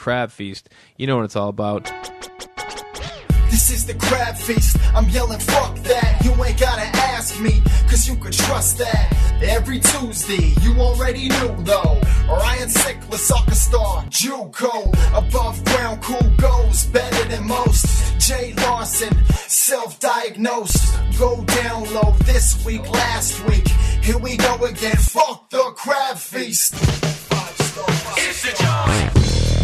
Crab Feast. You know what it's all about. This is the Crab Feast. I'm yelling, fuck that. You ain't gotta ask me, cause you could trust that. Every Tuesday, you already knew though. Ryan Sickler, soccer star, JUCO. Above ground, cool goes, better than most. Jay Larson, self-diagnosed. Go down low this week, last week. Here we go again, fuck the Crab Feast. It's the job.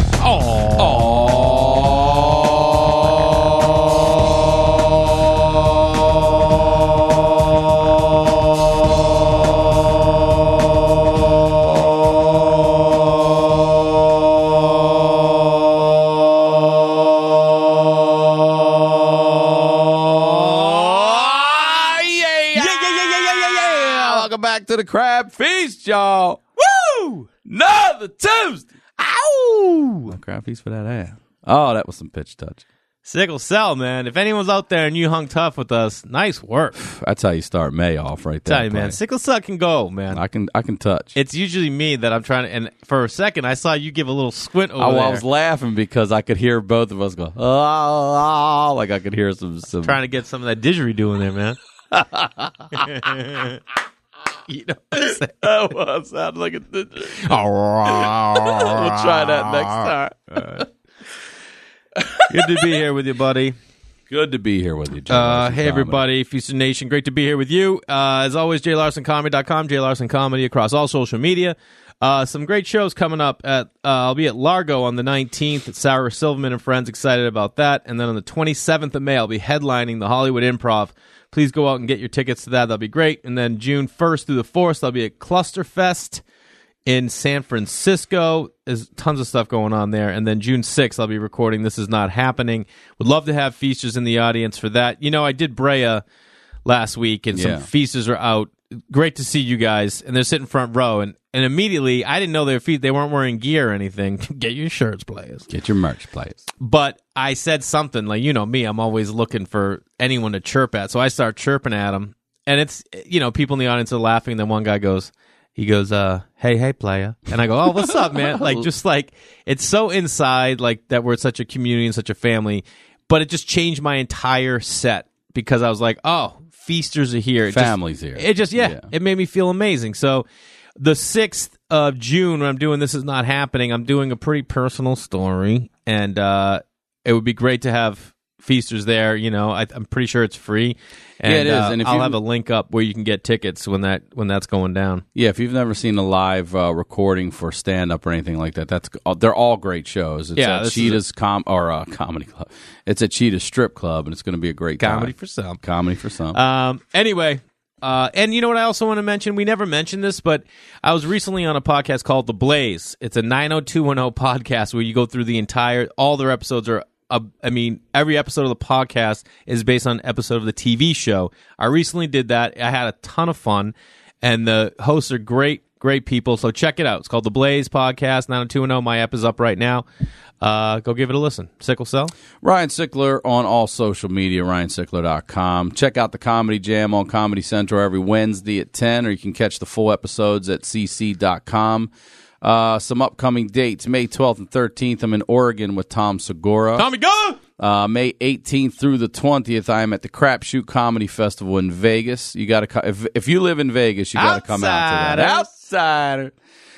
To the Crab Feast, y'all. Woo! Another Tuesday. Ow! Crab Feast for that ass. Oh, that was some pitch touch. Sickle Cell, man. If anyone's out there and you hung tough with us, nice work. That's how you start May off right there. Tell you, man. Sickle Cell can go, man. I can touch. It's usually me that I'm trying to, and for a second, I saw you give a little squint over there. I was laughing because I could hear both of us go, oh, like I could hear some. Trying to get some of that didgeridoo in there, man. You know what I'm saying? That was sounded like a didgeridoo. We'll try that next time. Right. Good to be here with you, buddy. Good to be here with you, Jay Larson. Hey, everybody. Feasted Nation, great to be here with you. As always, JayLarsonComedy.com, Jay Larson Comedy across all social media. Some great shows coming up. I'll be at Largo on the 19th at Sarah Silverman and Friends. Excited about that. And then on the 27th of May, I'll be headlining the Hollywood Improv. Please go out and get your tickets to that. That'll be great. And then June 1st through the 4th, I'll be at Clusterfest in San Francisco. There's tons of stuff going on there. And then June 6th, I'll be recording This Is Not Happening. Would love to have feasters in the audience for that. You know, I did Brea last week, and some feasters are out. Great to see you guys. And they're sitting front row. And immediately, I didn't know they weren't wearing gear or anything. Get your shirts, players. Get your merch, players. But I said something, like, you know me, I'm always looking for anyone to chirp at. So I start chirping at them. And it's, you know, people in the audience are laughing. Then one guy goes, hey, player. And I go, oh, what's up, man? Like, just like, it's so inside, like, that we're such a community and such a family. But it just changed my entire set because I was like, oh, feasters are here. Family's here. It just, it made me feel amazing. So the 6th of June, when I'm doing This Is Not Happening, I'm doing a pretty personal story. And it would be great to have feasters there. You know, I'm pretty sure it's free. And, it is. And I'll have a link up where you can get tickets when that's going down. Yeah, if you've never seen a live recording for stand-up or anything like that, they're all great shows. It's at Cheetah's Comedy Club. It's at Cheetah's Strip Club, and it's going to be a great Comedy time. for some. Comedy for some. Anyway, and you know what I also want to mention? We never mentioned this, but I was recently on a podcast called The Blaze. It's a 90210 podcast where you go through all their episodes are every episode of the podcast is based on an episode of the TV show. I recently did that. I had a ton of fun, and the hosts are great people, so check it out. It's called The Blaze Podcast, 90210. My app is up right now. Go give it a listen. Sickle Cell? Ryan Sickler on all social media, ryansickler.com. Check out the Comedy Jam on Comedy Central every Wednesday at 10, or you can catch the full episodes at cc.com. Some upcoming dates. May 12th and 13th, I'm in Oregon with Tom Segura. Tommy, go! May 18th through the 20th, I am at the Crapshoot Comedy Festival in Vegas. You got to if you live in Vegas, you got to come out to that. Outsider.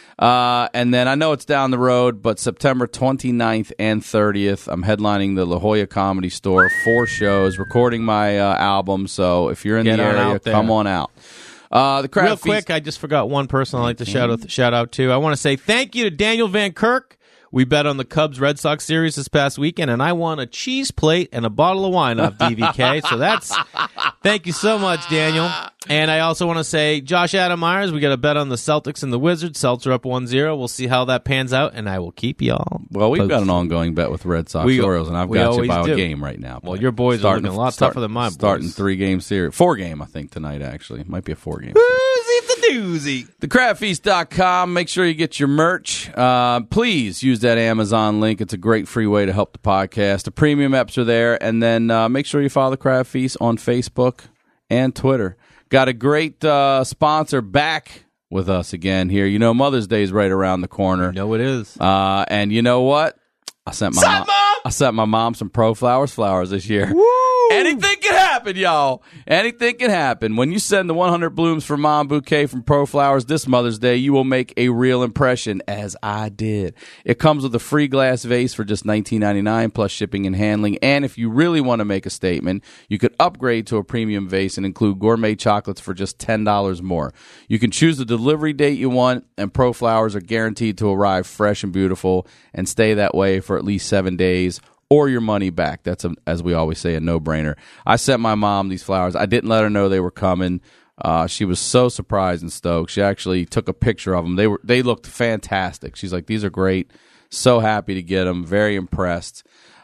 And then I know it's down the road, but September 29th and 30th, I'm headlining the La Jolla Comedy Store, 4 shows, recording my album. So if you're in the area, come on out. The Crab Real quick, I just forgot one person I'd like to shout out to. I want to say thank you to Daniel Van Kirk. We bet on the Cubs-Red Sox series this past weekend, and I won a cheese plate and a bottle of wine off DVK. So thank you so much, Daniel. And I also want to say, Josh Adam Myers, we got a bet on the Celtics and the Wizards. Celtics are up 1-0. We'll see how that pans out, and I will keep y'all. Well, we've got an ongoing bet with Red Sox Orioles, and I've got you by a game right now. Well, your boys are looking a lot tougher than my boys. Starting 3-game series. 4-game, I think, tonight, actually. Might be a 4-game doozy. TheCrabFeast.com. Make sure you get your merch. Please use that Amazon link. It's a great free way to help the podcast. The premium apps are there. And then make sure you follow The Crab Feast on Facebook and Twitter. Got a great sponsor back with us again here. You know, Mother's Day is right around the corner. You know it is. And you know what? I sent my mom some Pro Flowers flowers this year. Woo! Anything can happen, y'all. Anything can happen. When you send the 100 Blooms for Mom bouquet from Pro Flowers this Mother's Day, you will make a real impression, as I did. It comes with a free glass vase for just $19.99 plus shipping and handling. And if you really want to make a statement, you could upgrade to a premium vase and include gourmet chocolates for just $10 more. You can choose the delivery date you want, and Pro Flowers are guaranteed to arrive fresh and beautiful and stay that way for at least 7 days. Or your money back. That's, as we always say, a no-brainer. I sent my mom these flowers. I didn't let her know they were coming. She was so surprised and stoked. She actually took a picture of them. They looked fantastic. She's like, these are great. So happy to get them. Very impressed.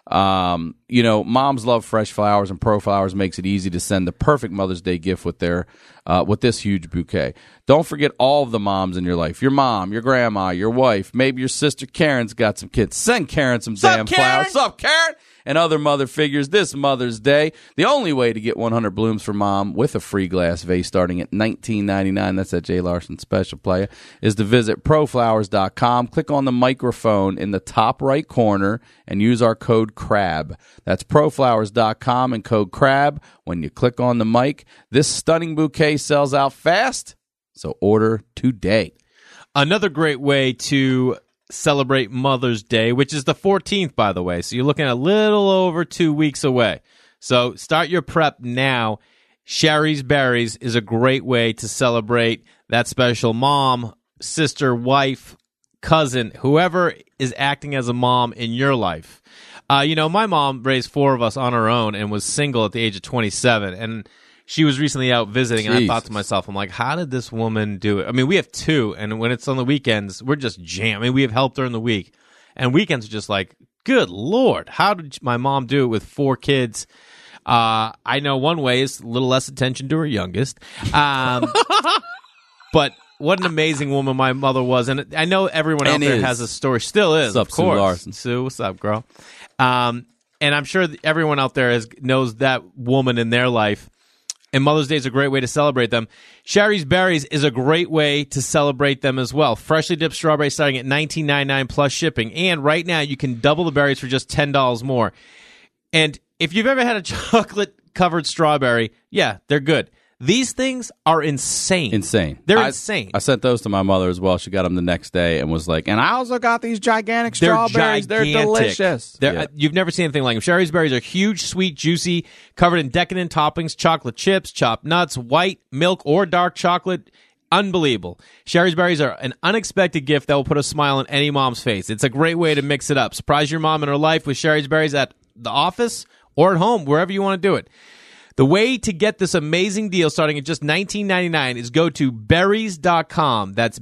Moms love fresh flowers, and Pro Flowers makes it easy to send the perfect Mother's Day gift with this huge bouquet. Don't forget all of the moms in your life. Your mom, your grandma, your wife, maybe your sister Karen's got some kids. Send Karen some damn flowers. What's up, Karen? And other mother figures this Mother's Day. The only way to get 100 Blooms for Mom with a free glass vase starting at $19.99, that's at Jay Larson Special Playa, is to visit proflowers.com. Click on the microphone in the top right corner and use our code CRAB. That's proflowers.com and code CRAB. When you click on the mic, this stunning bouquet sells out fast, so order today. Another great way to celebrate Mother's Day, which is the 14th, by the way. So you're looking at a little over 2 weeks away. So start your prep now. Sherry's Berries is a great way to celebrate that special mom, sister, wife, cousin, whoever is acting as a mom in your life. My mom raised 4 of us on her own and was single at the age of 27. And she was recently out visiting, and I thought to myself, I'm like, how did this woman do it? I mean, we have 2, and when it's on the weekends, we're just jamming. We have helped her in the week. And weekends are just like, good Lord, how did my mom do it with 4 kids? I know one way is a little less attention to her youngest. But what an amazing woman my mother was. And I know everyone out there has a story. Still is, what's up, of course. Sue Larson? Sue, what's up, girl? And I'm sure that everyone out there knows that woman in their life. And Mother's Day is a great way to celebrate them. Sherry's Berries is a great way to celebrate them as well. Freshly dipped strawberries starting at $19.99 plus shipping. And right now, you can double the berries for just $10 more. And if you've ever had a chocolate-covered strawberry, yeah, they're good. These things are insane. They're insane. I sent those to my mother as well. She got them the next day and was like, and I also got these gigantic strawberries. They're delicious. You've never seen anything like them. Sherry's Berries are huge, sweet, juicy, covered in decadent toppings, chocolate chips, chopped nuts, white, milk, or dark chocolate. Unbelievable. Sherry's Berries are an unexpected gift that will put a smile on any mom's face. It's a great way to mix it up. Surprise your mom in her life with Sherry's Berries at the office or at home, wherever you want to do it. The way to get this amazing deal starting at just $19.99 is go to berries.com. That's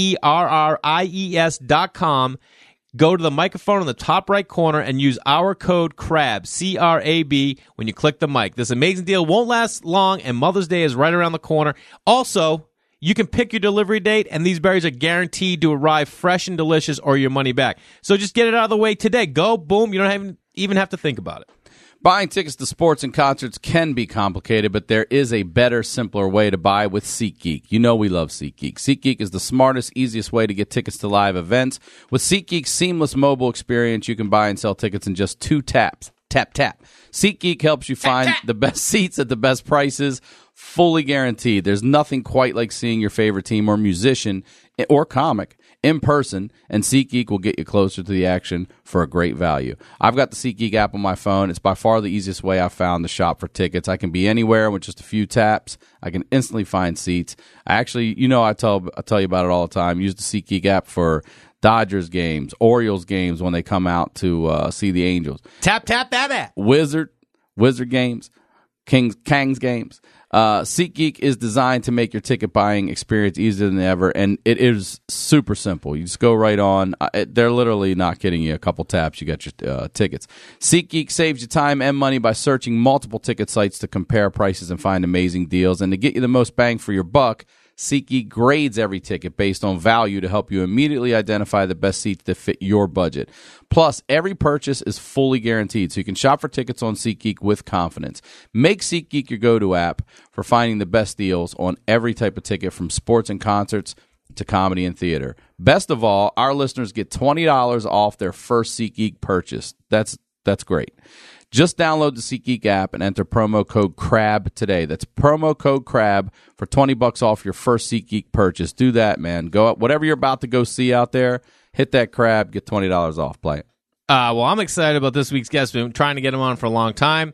BERRIES.com. Go to the microphone in the top right corner and use our code CRAB, C-R-A-B, when you click the mic. This amazing deal won't last long, and Mother's Day is right around the corner. Also, you can pick your delivery date, and these berries are guaranteed to arrive fresh and delicious or your money back. So just get it out of the way today. Go, boom, you don't even have to think about it. Buying tickets to sports and concerts can be complicated, but there is a better, simpler way to buy with SeatGeek. You know we love SeatGeek. SeatGeek is the smartest, easiest way to get tickets to live events. With SeatGeek's seamless mobile experience, you can buy and sell tickets in just 2 taps. Tap, tap. SeatGeek helps you find the best seats at the best prices, fully guaranteed. There's nothing quite like seeing your favorite team or musician or comic in person, and SeatGeek will get you closer to the action for a great value. I've got the SeatGeek app on my phone. It's by far the easiest way I've found to shop for tickets. I can be anywhere with just a few taps. I can instantly find seats. I actually, I tell you about it all the time. Use the SeatGeek app for Dodgers games, Orioles games when they come out to see the Angels. Tap that app. Wizard games, Kings games. SeatGeek is designed to make your ticket buying experience easier than ever, and it is super simple. You just go right on. They're literally not kidding you. A couple taps, you got your tickets. SeatGeek saves you time and money by searching multiple ticket sites to compare prices and find amazing deals. And to get you the most bang for your buck, SeatGeek grades every ticket based on value to help you immediately identify the best seats that fit your budget. Plus, every purchase is fully guaranteed, so you can shop for tickets on SeatGeek with confidence. Make SeatGeek your go-to app for finding the best deals on every type of ticket, from sports and concerts to comedy and theater. Best of all, our listeners get $20 off their first SeatGeek purchase. That's great. Just download the SeatGeek app and enter promo code CRAB today. That's promo code CRAB for $20 off your first SeatGeek purchase. Do that, man. Go up, whatever you're about to go see out there, hit that CRAB, get $20 off. Play it. Well, I'm excited about this week's guest. We've been trying to get him on for a long time.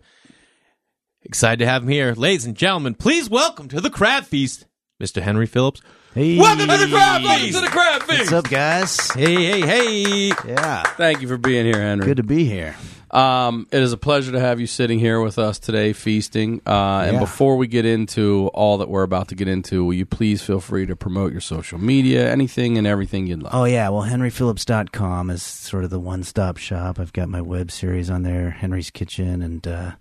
Excited to have him here. Ladies and gentlemen, please welcome to the Crab Feast, Mr. Henry Phillips. Hey. Welcome to the Crab Feast! Welcome to the Crab Feast! What's up, guys? Hey. Yeah. Thank you for being here, Henry. Good to be here. It is a pleasure to have you sitting here with us today, feasting. And before we get into all that we're about to get into, will you please feel free to promote your social media, anything and everything you'd like? Oh, yeah. Well, henryphillips.com is sort of the one-stop shop. I've got my web series on there, Henry's Kitchen, and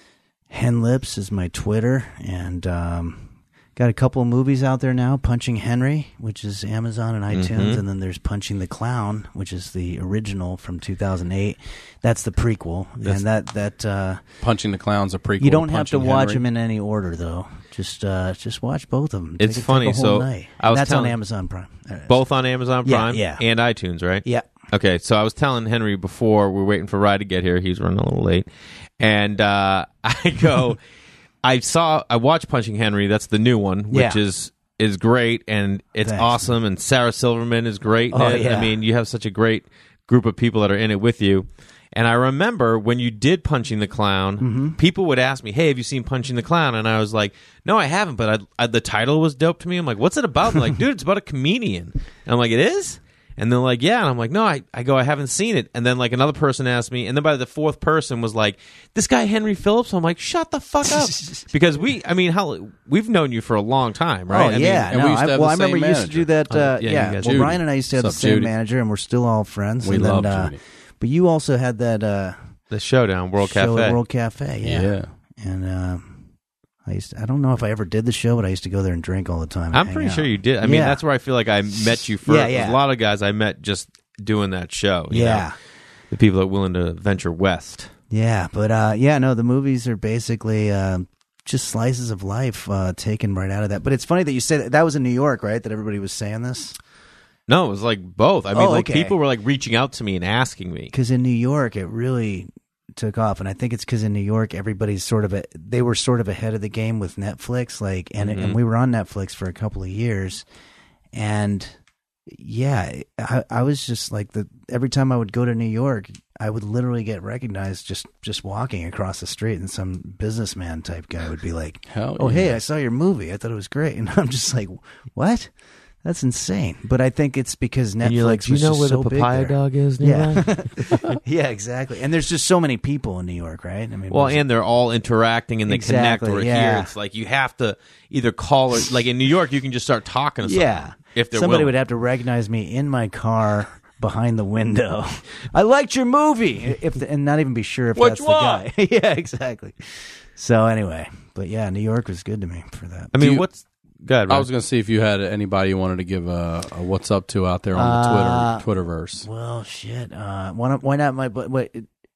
Henlips is my Twitter, and got a couple of movies out there now, Punching Henry, which is Amazon and iTunes, and then there's Punching the Clown, which is the original from 2008. That's the prequel, and that Punching the Clown's a prequel. you don't have to Punching watch Henry. them in any order, though. Just watch both of them. It's funny, Take a whole so night. I was And that's on telling- Amazon Prime. Both on Amazon Yeah, Prime yeah. and iTunes, right? Yeah. Okay, so I was telling Henry before we were waiting for Rye to get here. He's running a little late. And I go, I watched Punching Henry. That's the new one, which Yeah. is great, and it's Thanks. awesome. And Sarah Silverman is great in Oh, it. yeah. I mean, you have such a great group of people that are in it with you. And I remember when you did Punching the Clown, people would ask me, "Hey, have you seen Punching the Clown?" And I was like, "No, I haven't." But the title was dope to me. I'm like, "What's it about?" They're like, "Dude, it's about a comedian." And I'm like, "It is?" And they're like, "Yeah." And I'm like, "No, I haven't seen it." And then like another person asked me, and then by the fourth person was like, "This guy Henry Phillips." I'm like, "Shut the fuck up," because we've known you for a long time, right? Oh, I yeah. and we used to have the I remember same you used to do that. yeah, you Yeah. got Well, Judy. Brian and I used to have What's the up, same Judy? manager, and we're still all friends. We and love then, Judy. But you also had that the Showdown World show Cafe. at World Cafe. Yeah. And I don't know if I ever did the show, but I used to go there and drink all the time. and I'm hang pretty out. sure you did. I mean, Yeah. that's where I feel like I met you first. Yeah, yeah. There's a lot of guys I met just doing that show. you Yeah. know? The people that are willing to venture west. Yeah, but no, the movies are basically just slices of life taken right out of that. But it's funny that you said that was in New York, right? That everybody was saying this? No, it was like both. I mean, like okay. people were like reaching out to me and asking me. Because in New York, it really took off, and I think it's because in New York, everybody's they were sort of ahead of the game with Netflix, and we were on Netflix for a couple of years, and yeah, I was just like every time I would go to New York, I would literally get recognized just walking across the street, and some businessman type guy would be like, Hell "Oh, yeah. hey, I saw your movie. I thought it was great," and I'm just like, "What?" That's insane. But I think it's because Netflix And you're like, "Do you was know just where so the big papaya there." dog is?" Yeah. nearby? Yeah, exactly. And there's just so many people in New York, right? I mean, Well, was it- and they're all interacting and they Exactly, connect. Or yeah. here, it's like you have to either call or like in New York, you can just start talking to someone. yeah. If they're Somebody willing. would have to recognize me in my car behind the window. I liked your movie, and not even be sure if Which that's one? the guy. Yeah, exactly. So anyway, but yeah, New York was good to me for that. I mean, you- what's good? I was going to see if you had anybody you wanted to give a what's up to out there on the Twitterverse. Well, shit. Why not my? But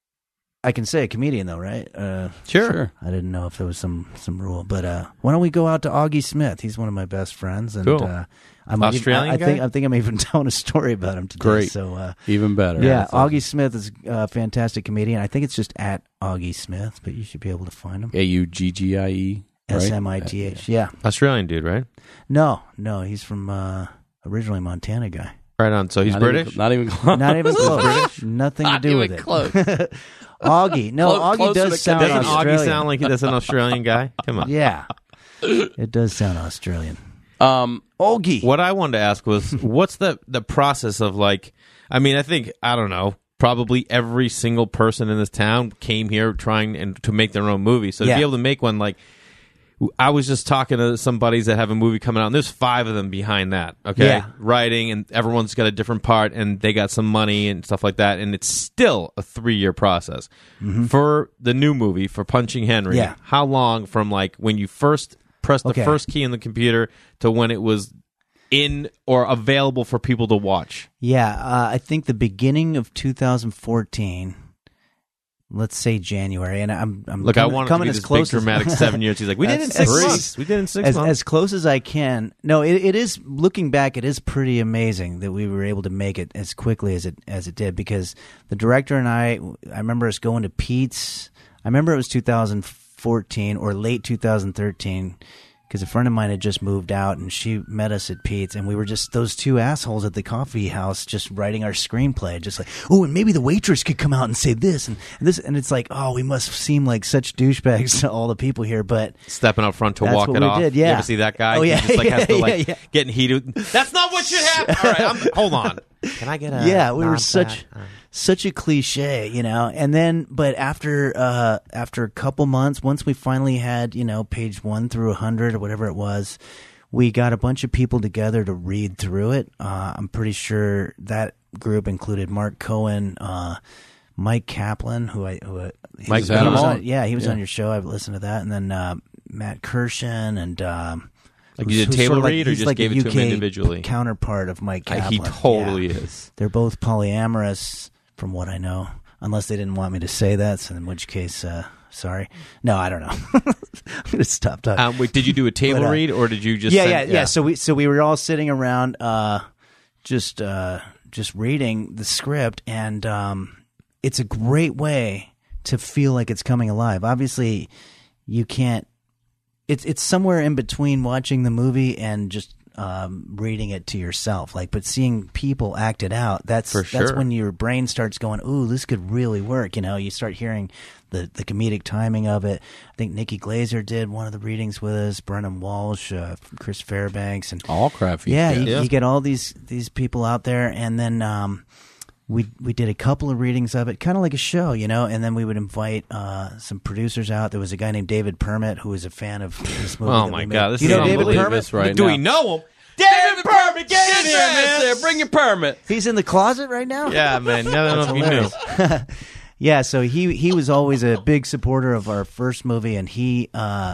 I can say a comedian though, right? sure. I didn't know if there was some rule, but why don't we go out to Augie Smith? He's one of my best friends, and Cool. I'm Australian I guy? think I'm even telling a story about him today. Great. So Even better. yeah, That's awesome. Augie Smith is a fantastic comedian. I think it's just at Augie Smith, but you should be able to find him. AUGGIE. right? SMITH. Yeah. Australian dude, right? No, he's from originally Montana guy. Right on. So he's Not British. Even, not even close. Not even close. Nothing to Not do with even it. close. Augie. No, Close- Augie closer to does sound Doesn't Australian. Augie sound like that's an Australian guy? Come on. Yeah. It does sound Australian. Augie. What I wanted to ask was, what's the process of like? I mean, I don't know. Probably every single person in this town came here trying to make their own movie. So to Yeah. be able to make one, like, I was just talking to some buddies that have a movie coming out, and there's 5 of them behind that. Okay, Yeah. writing, and everyone's got a different part, and they got some money and stuff like that, and it's still a 3-year process for the new movie for Punching Henry. Yeah. How long from like when you first pressed the Okay. first key in the computer to when it was in or available for people to watch? Yeah, I think the beginning of 2014 let's say January, and I'm Look, I want to coming be as this big close dramatic 7 years. He's like, we did it in 6 months. We did it in 6 months. As close as I can. No, it is, looking back, it is pretty amazing that we were able to make it as quickly as it did, because the director and I remember us going to Pete's. I remember it was 2014 or late 2013, because a friend of mine had just moved out, and she met us at Pete's, and we were just those two assholes at the coffee house just writing our screenplay, just like, oh, and maybe the waitress could come out and say this and this, and it's like, oh, we must seem like such douchebags to all the people here, but stepping up front to that's walk what it we off. did, yeah. You ever see that guy? Oh, yeah. He just like has to like Yeah. getting heated. That's not what should happen. All right, hold on. Can I get a yeah, we were non-fat? such a cliche, and then, but after a couple months, once we finally had, page 1 through 100 or whatever it was, we got a bunch of people together to read through it. I'm pretty sure that group included Mark Cohen, Mike Kaplan, he was on your show. I've listened to that, and then Matt Kirshen, and Like you did a table read, or he's just like gave it to him individually? Counterpart of Mike Kaplan. He totally is. They're both polyamorous, from what I know, unless they didn't want me to say that, so in which case, sorry. No, I don't know. I'm going to stop talking. Wait, did you do a table read, or did you just? Yeah. So we were all sitting around, just reading the script, and it's a great way to feel like it's coming alive. Obviously, you can't. It's somewhere in between watching the movie and just reading it to yourself. But seeing people act it out, that's when your brain starts going, ooh, this could really work. You start hearing the comedic timing of it. I think Nikki Glazer did one of the readings with us, Brennan Walsh, Chris Fairbanks, and all crap. You get all these people out there, and then we did a couple of readings of it, kind of like a show, and then we would invite some producers out. There was a guy named David Permit who was a fan of this movie. Oh my God, this is David Permit right Do now. we know him? David Permit, get in here, man! There, bring your permit. He's in the closet right now. Yeah, man. I don't know if you knew. Yeah, so he was always a big supporter of our first movie, and he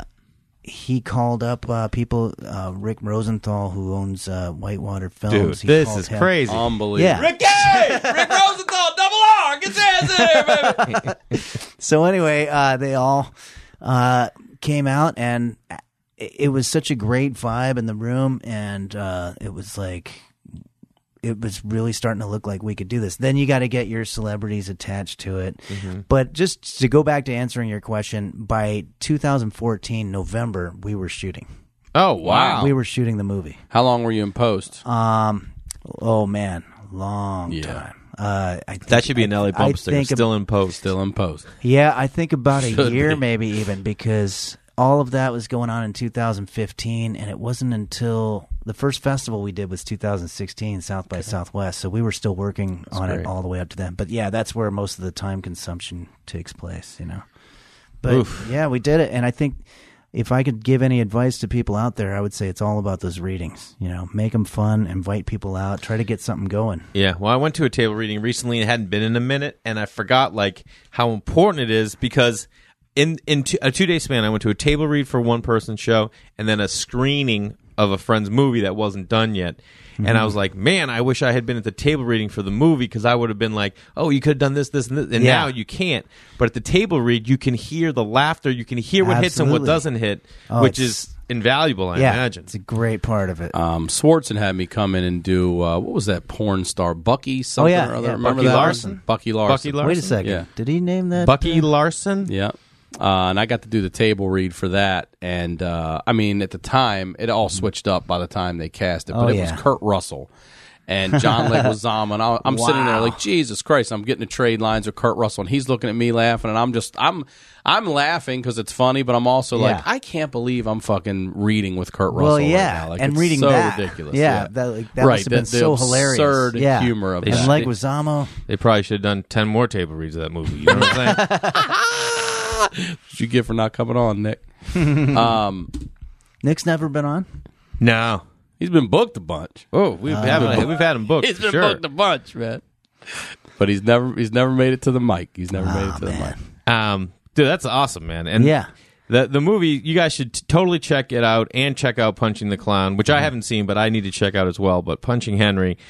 called up people. Rick Rosenthal, who owns Whitewater Films. Dude, this is crazy. Unbelievable. Yeah. Rick Rosenthal, double R, get your hands in there, baby. So anyway, they all came out, and it was such a great vibe in the room, and it was really starting to look like we could do this. Then you got to get your celebrities attached to it. Mm-hmm. But just to go back to answering your question, by 2014 November, we were shooting. Oh wow, we were shooting the movie. How long were you in post? Oh man, long time. That should be an LA bump sticker. Still in post. Yeah, I think about a Should year, be. maybe even, because all of that was going on in 2015, and it wasn't until the first festival we did was 2016, South by Southwest. So we were still working on it all the way up to then. But yeah, that's where most of the time consumption takes place, But yeah, we did it, and I think if I could give any advice to people out there, I would say it's all about those readings. Make them fun, invite people out, try to get something going. Yeah, well, I went to a table reading recently and it hadn't been in a minute, and I forgot how important it is, because in a 2-day span, I went to a table read for one person show and then a screening of a friend's movie that wasn't done yet. Mm-hmm. And I was like, man, I wish I had been at the table reading for the movie, because I would have been like, oh, you could have done this, and this. And now you can't. But at the table read, you can hear the laughter. You can hear what hits and what doesn't hit, which is invaluable, I imagine. It's a great part of it. Swartzen had me come in and do, what was that porn star? Bucky something or other? Remember Bucky that? Larson. Bucky Larson. Wait a second. Yeah. Did he name that? Bucky Larson? Yeah. And I got to do the table read for that. And, at the time, it all switched up by the time they cast it. But it was Kurt Russell and John Leguizamo. And I'm sitting there like, Jesus Christ, I'm getting to trade lines with Kurt Russell. And he's looking at me laughing. And I'm laughing because it's funny, but I'm also like, I can't believe I'm fucking reading with Kurt Russell right now. And it's reading so that. ridiculous. Yeah, that must have been so hilarious. Absurd humor of and that. Leguizamo. They probably should have done 10 more table reads of that movie. You know what I'm saying? What you get for not coming on, Nick? Nick's never been on? No. He's been booked a bunch. Oh, we've had him booked. He's been sure. booked a bunch, man. But he's never made it to the mic. He's never made it to the mic. Dude, that's awesome, man. And the movie, you guys should totally check it out, and check out Punching the Clown, which I haven't seen, but I need to check out as well. But Punching Henry,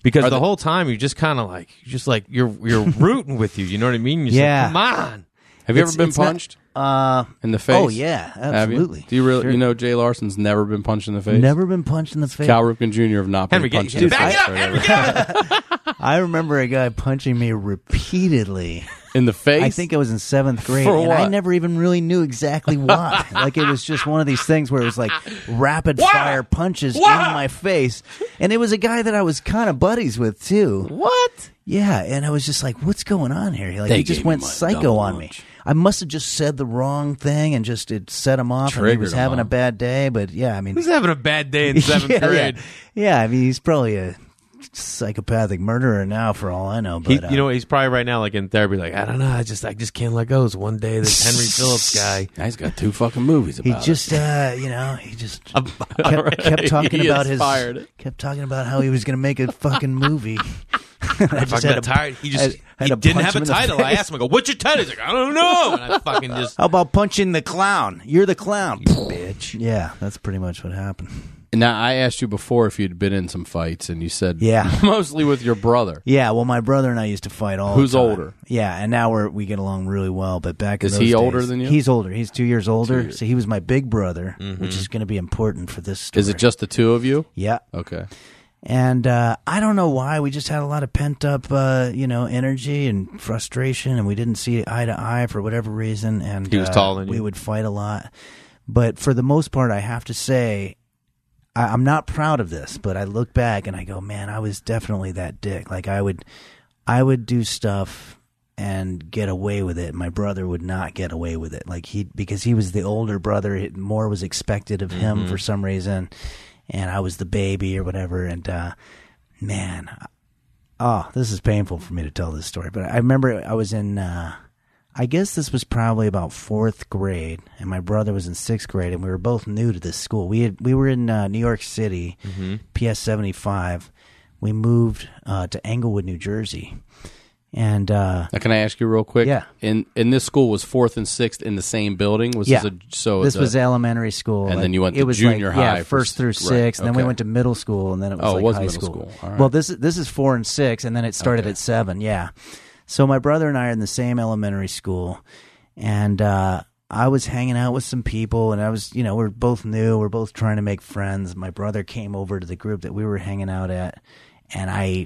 because the whole time you're just kind of like you're rooting with you. You know what I mean? You're Yeah. like, come on. Have you ever been punched in the face? Oh yeah, absolutely. Have you? Do you really? Sure. You know, Jay Larson's never been punched in the face. Never been punched in the face. Cal Ripken Jr. have not been Henry, punched in the back face. it up, Henry, get up. I remember a guy punching me repeatedly. In the face? I think I was in 7th grade, For and what? I never even really knew exactly why. Like, it was just one of these things where it was like rapid fire punches in my face, and it was a guy that I was kind of buddies with too. What? Yeah, and I was just like, "What's going on here?" Like, They he just gave me went my psycho double on me. lunch. I must have just said the wrong thing, and just it set him off. And he was Triggered him having a on. bad day, but yeah, I mean, He's having a bad day in 7th grade. Yeah, I mean, he's probably a psychopathic murderer now, for all I know. But You know, he's probably right now like in therapy, like, I don't know, I just can't let go. It's one day this Henry Phillips guy. He's got 2 fucking movies he about just, he just kept talking He about inspired it. kept talking about how he was going to make a fucking movie. I fucking got tired. He just had he to didn't punch have him a in the title. I face. asked him, I go, what's your title? He's like, I don't know. And I fucking just How about punching the clown? You're the clown, bitch. Yeah, that's pretty much what happened. Now, I asked you before if you'd been in some fights, and you said Yeah. mostly with your brother. Yeah, well, my brother and I used to fight all Who's the time. older? Yeah, and now we get along really well. But back in Is those he days, older than you? He's older. He's 2 years older. So he was my big brother, which is going to be important for this story. Is it just the 2 of you? Yeah. Okay. And I don't know why. We just had a lot of pent up, energy and frustration, and we didn't see eye to eye for whatever reason. And He was taller than you. We would fight a lot, but for the most part, I have to say, I'm not proud of this. But I look back and I go, man, I was definitely that dick. Like I would do stuff and get away with it. My brother would not get away with it. Like because he was the older brother, more was expected of him for some reason. And I was the baby or whatever. And, man, this is painful for me to tell this story. But I remember I was in, I guess this was probably about 4th grade. And my brother was in 6th grade. And we were both new to this school. We were in New York City, PS 75. We moved to Englewood, New Jersey. And Now, can I ask you real quick? Yeah. In this school, was 4th and 6th in the same building? Was yeah, this was elementary school, and then you went it to was junior like, high Yeah, for 1st through 6th, right, and then we okay. went to middle school, and then it was Oh, it like was high middle school. school. All right. Well, this is 4 and 6, and then it started Okay. at 7. Yeah, so my brother and I are in the same elementary school, and I was hanging out with some people, and I was, we're both new, we're both trying to make friends. My brother came over to the group that we were hanging out at, and I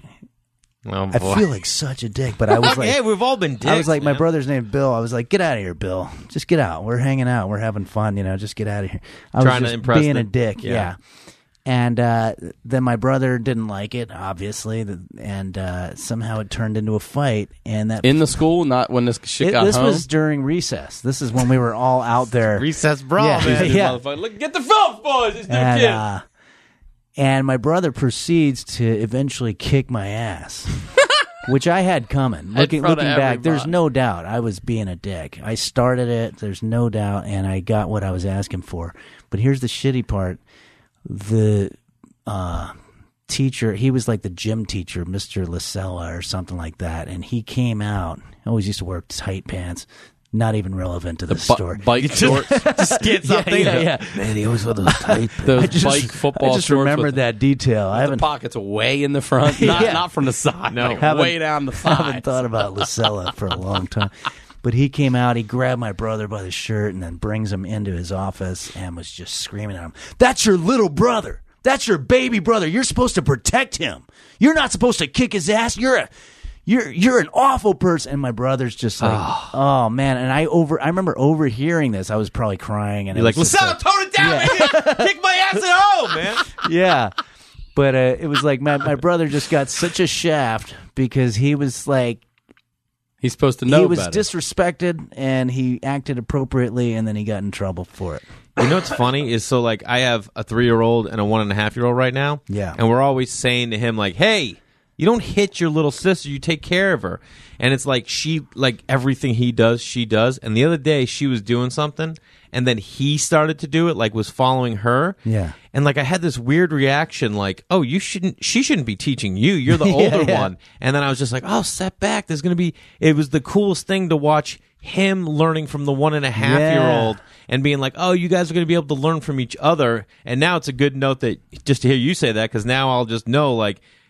feel like such a dick, but I was like, hey, we've all been dicks. I was like, my man. brother's named Bill. I was like, get out of here, Bill. Just get out. We're hanging out. We're having fun. Just get out of here. I Trying was to just impress being the- a dick. yeah. Yeah. And then my brother didn't like it, obviously, and somehow it turned into a fight. And that in the school, not when this shit got this home? was during recess. This is when we were all out there. Recess brawl, Yeah, man. yeah. Motherfucker. Look, get the Phillips boys. It's new kids. And my brother proceeds to eventually kick my ass, which I had coming. Looking front of back, there's everybody. no doubt I was being a dick. I started it, there's no doubt, and I got what I was asking for. But here's the shitty part. The teacher, he was like the gym teacher, Mr. Lasella or something like that, and he came out. I always used to wear tight pants. Not even relevant to this story. Bike shorts. Just get something. Yeah. Man, he always wore those tight Those bike football I just shorts remembered with that detail. I the haven't pockets way in the front, not, Yeah. not from the side. No, Haven't- way down the I haven't thigh. thought about Lucella for a long time. But he came out, he grabbed my brother by the shirt and then brings him into his office and was just screaming at him, "That's your little brother. That's your baby brother. You're supposed to protect him. You're not supposed to kick his ass. You're an awful person." And my brother's just like, oh man. And I remember overhearing this. I was probably crying. And You're like, it was just Lasella, tone it down, man. Kick my ass at home, man. yeah. But it was like my brother just got such a shaft because he was like, He's supposed to know he was better. disrespected and he acted appropriately and then he got in trouble for it. You know what's funny is so like I have a 3-year-old and a 1.5-year-old right now. Yeah. And we're always saying to him like, hey, you don't hit your little sister, you take care of her. And it's like everything he does, she does. And the other day she was doing something and then he started to do it, like was following her. Yeah. And like I had this weird reaction like, oh, she shouldn't be teaching you. You're the older Yeah. one. And then I was just like, oh, step back. It was the coolest thing to watch him learning from the 1.5-year-old and being like, oh, you guys are going to be able to learn from each other. And now it's a good note that just to hear you say that, because now I'll just know like,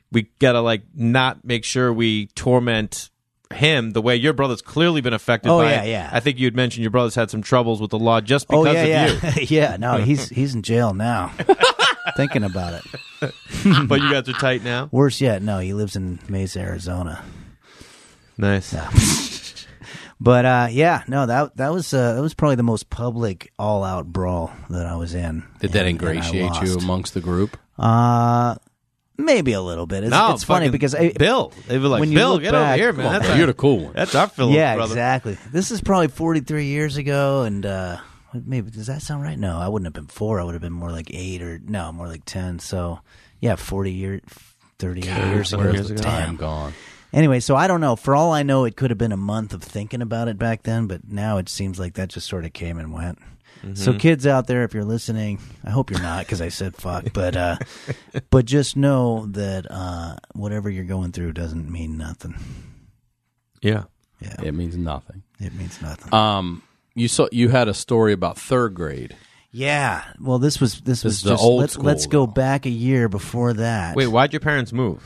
we gotta like not make sure we torment him the way your brother's clearly been affected by it. yeah. I think you had mentioned your brother's had some troubles with the law just because of you. Yeah, no, he's in jail now. Thinking about it. But you guys are tight now? Worse yet, no, he lives in Mesa, Arizona. Nice. Yeah. But that was probably the most public all-out brawl that I was in. Did that ingratiate you amongst the group? Maybe a little bit. It's funny fucking because Bill, they were like, when you Bill, look get back- over here, man. Oh, you're the cool one. That's our Phillips yeah, brother. exactly. This is probably 43 years ago, and maybe does that sound right? No, I wouldn't have been 4. I would have been more like 8 or no, more like 10. So yeah, 38 years ago. Where's the time Damn. gone? Anyway, so I don't know. For all I know, it could have been a month of thinking about it back then, but now it seems like that just sort of came and went. So kids out there, if you're listening, I hope you're not because I said fuck, but just know that whatever you're going through doesn't mean nothing. Yeah. Yeah, It means nothing. it means nothing. You had a story about third grade. Yeah, well, this was is just the old school, let's go though. back a year before that. Wait, why'd your parents move?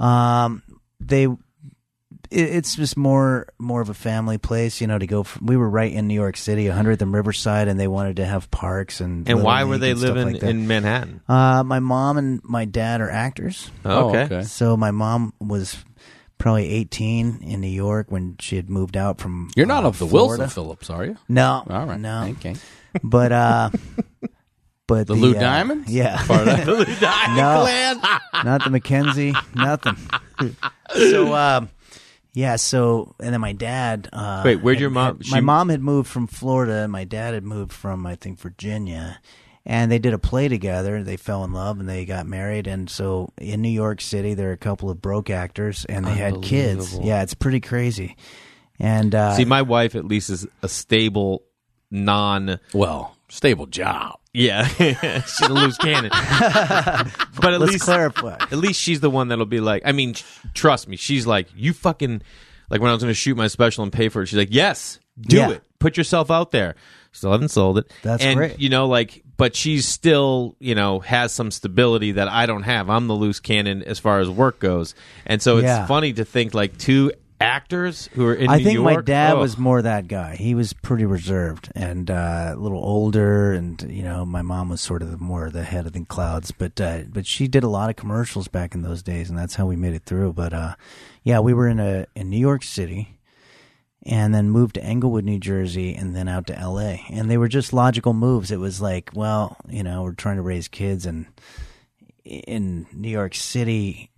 It's just more of a family place, to go. We were right in New York City, 100th and Riverside, and they wanted to have parks and. And why Little were League they and stuff living like that. in Manhattan? My mom and my dad are actors, Oh, okay. so my mom was probably 18 in New York when she had moved out from. You're not of the Florida. Wilson Phillips, are you? No, All right. no. Okay. But The Lou Diamonds? yeah. Part of that? The Lou Diamond No. Clan? Not the Mackenzie, nothing. So, so, and then my dad. Wait, where'd your mom? My mom had moved from Florida, and my dad had moved from, I think, Virginia. And they did a play together. They fell in love, and they got married. And so in New York City, there are a couple of broke actors, and they had kids. Unbelievable. Yeah, it's pretty crazy. And See, my wife at least is a stable, Well, stable job. Yeah, she's a loose cannon. But at let's least clarify. At least she's the one that'll be like, I mean, trust me, she's like, you fucking, like when I was going to shoot my special and pay for it, she's like, yes, do Yeah. it. Put yourself out there. Still haven't sold it. That's and, great. But she's still, has some stability that I don't have. I'm the loose cannon as far as work goes. And so Yeah. it's funny to think like two actors who are in I New think York. my dad oh. was more that guy. He was pretty reserved and a little older, and my mom was sort of more the head of the clouds. But she did a lot of commercials back in those days, and that's how we made it through. But we were in New York City, and then moved to Englewood, New Jersey, and then out to L.A. And they were just logical moves. It was like, well, we're trying to raise kids, and in New York City.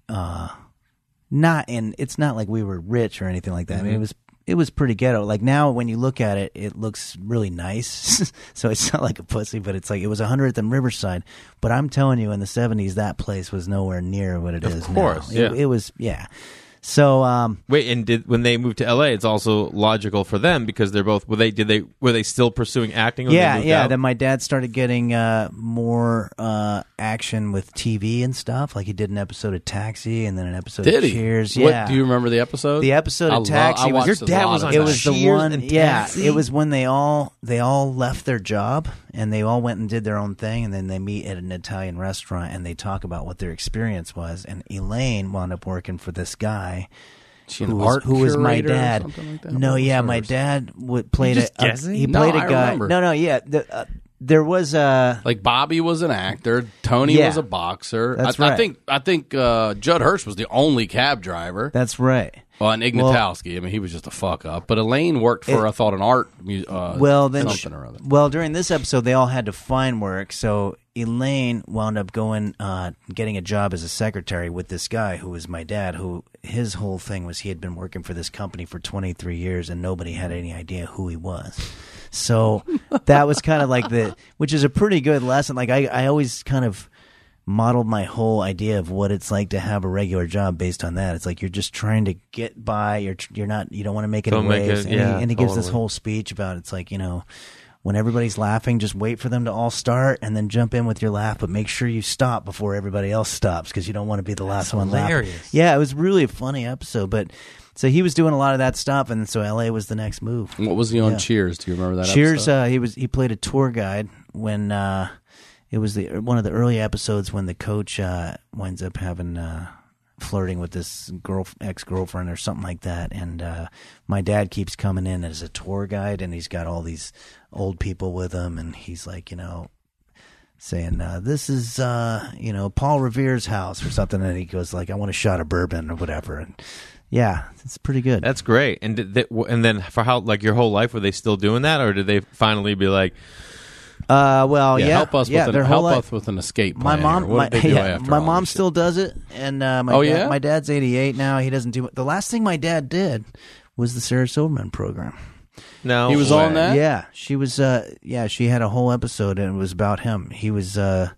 It's not like we were rich or anything like that. I mean, it was pretty ghetto. Like now, when you look at it, it looks really nice. So it's not like a pussy, but it's like it was 100th and Riverside. But I'm telling you, in the 70s, that place was nowhere near what it is now. Of course, yeah. It was, yeah. So Wait, and when they moved to LA, it's also logical for them because they're both were they still pursuing acting? When they moved out? Then my dad started getting more action with TV and stuff. Like he did an episode of Taxi and then an episode Did of he? Cheers. What, Yeah, do you remember the episode? the episode of Taxi I was watched Your dad a lot was of on it that. was the Cheers one, and yeah. Taxi? It was when they all left their job and they all went and did their own thing, and then they meet at an Italian restaurant and they talk about what their experience was. And Elaine wound up working for this guy She an who art was my curator or dad. something like that? No, What was yeah, my hers? dad played just a guessing? he No, played a I guy. remember. No, yeah. There was a Like Bobby was an actor, Tony Yeah. was a boxer. That's I right. think Judd Hirsch was the only cab driver. that's right. Well, and Ignatowski, I mean, he was just a fuck up. But Elaine worked for, I thought, an art something or other. Well, during this episode, they all had to find work. So Elaine wound up going, getting a job as a secretary with this guy who was my dad, who his whole thing was he had been working for this company for 23 years and nobody had any idea who he was. So that was kind of like which is a pretty good lesson. Like I always kind of modeled my whole idea of what it's like to have a regular job based on that. It's like you're just trying to get by. You don't want to make any Don't make waves. it- yeah, and he gives this totally. whole speech about it's like, when everybody's laughing, just wait for them to all start and then jump in with your laugh, but make sure you stop before everybody else stops because you don't want to be the last one laughing. hilarious. Yeah, it was really a funny episode, but so he was doing a lot of that stuff, and so LA was the next move. What was he on Yeah. Cheers? Do you remember that Cheers, episode? he played a tour guide when it was one of the early episodes when the coach winds up having flirting with this ex-girlfriend or something like that. And my dad keeps coming in as a tour guide, and he's got all these old people with him, and he's like, saying, this is, Paul Revere's house or something. And he goes like, I want a shot of bourbon or whatever. And yeah, it's pretty good. That's great. And then for how, like, your whole life, were they still doing that, or did they finally be like, help us with an escape plan. My mom still does it, and my dad's 88 now. He doesn't do it. The last thing my dad did was the Sarah Silverman program. No, he was on that. Yeah, she was. She had a whole episode, and it was about him. He was a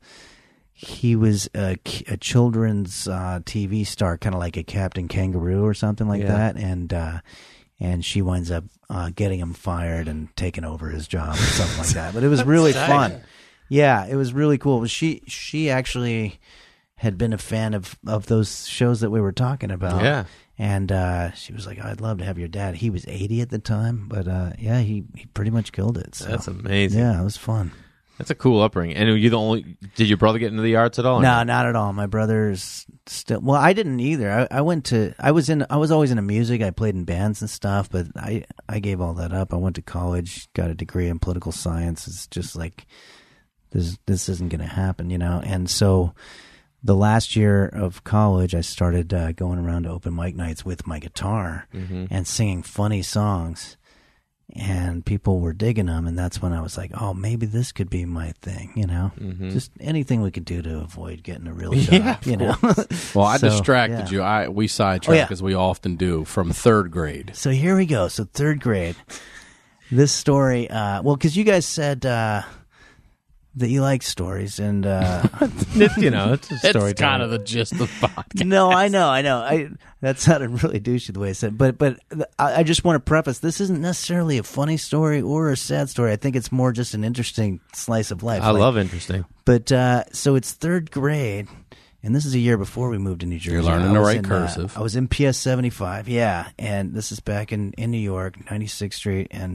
children's TV star, kind of like a Captain Kangaroo or something like that, and she winds up getting him fired and taking over his job or something like that. But it was really fun. Yeah, it was really cool. She actually had been a fan of those shows that we were talking about. Yeah. And she was like, I'd love to have your dad. He was 80 at the time, but he pretty much killed it. So. That's amazing. Yeah, it was fun. That's a cool upbringing. And did your brother get into the arts at all? No, not at all. My brother's still. Well, I didn't either. I was always into music. I played in bands and stuff, but I gave all that up. I went to college, got a degree in political science. It's just like this isn't going to happen, And so the last year of college, I started going around to open mic nights with my guitar and singing funny songs. And people were digging them, and that's when I was like, oh, maybe this could be my thing, Just anything we could do to avoid getting a real job, Well, I distracted you. We sidetracked, as we often do, from third grade. So here we go. So third grade. This story, because you guys said that you like stories, and it's a story. It's kind of the gist of the podcast. No, I know. That sounded really douchey the way I said it. But I just want to preface, this isn't necessarily a funny story or a sad story. I think it's more just an interesting slice of life. I love interesting. But so it's third grade, and this is a year before we moved to New Jersey. You're learning to write cursive. I was in PS 75, yeah, and this is back in New York, 96th Street, and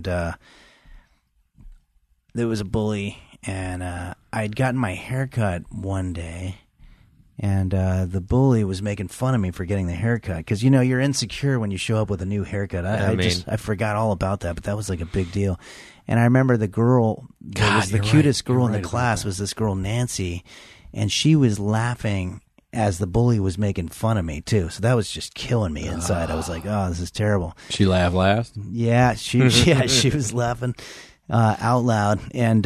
there was a bully, and I'd gotten my hair cut one day. And the bully was making fun of me for getting the haircut because you're insecure when you show up with a new haircut. I forgot all about that, but that was like a big deal. And I remember the girl that was the cutest girl in the class was this girl Nancy, and she was laughing as the bully was making fun of me too. So that was just killing me inside. I was like, oh, this is terrible. She laughed last? Yeah, she was laughing out loud. And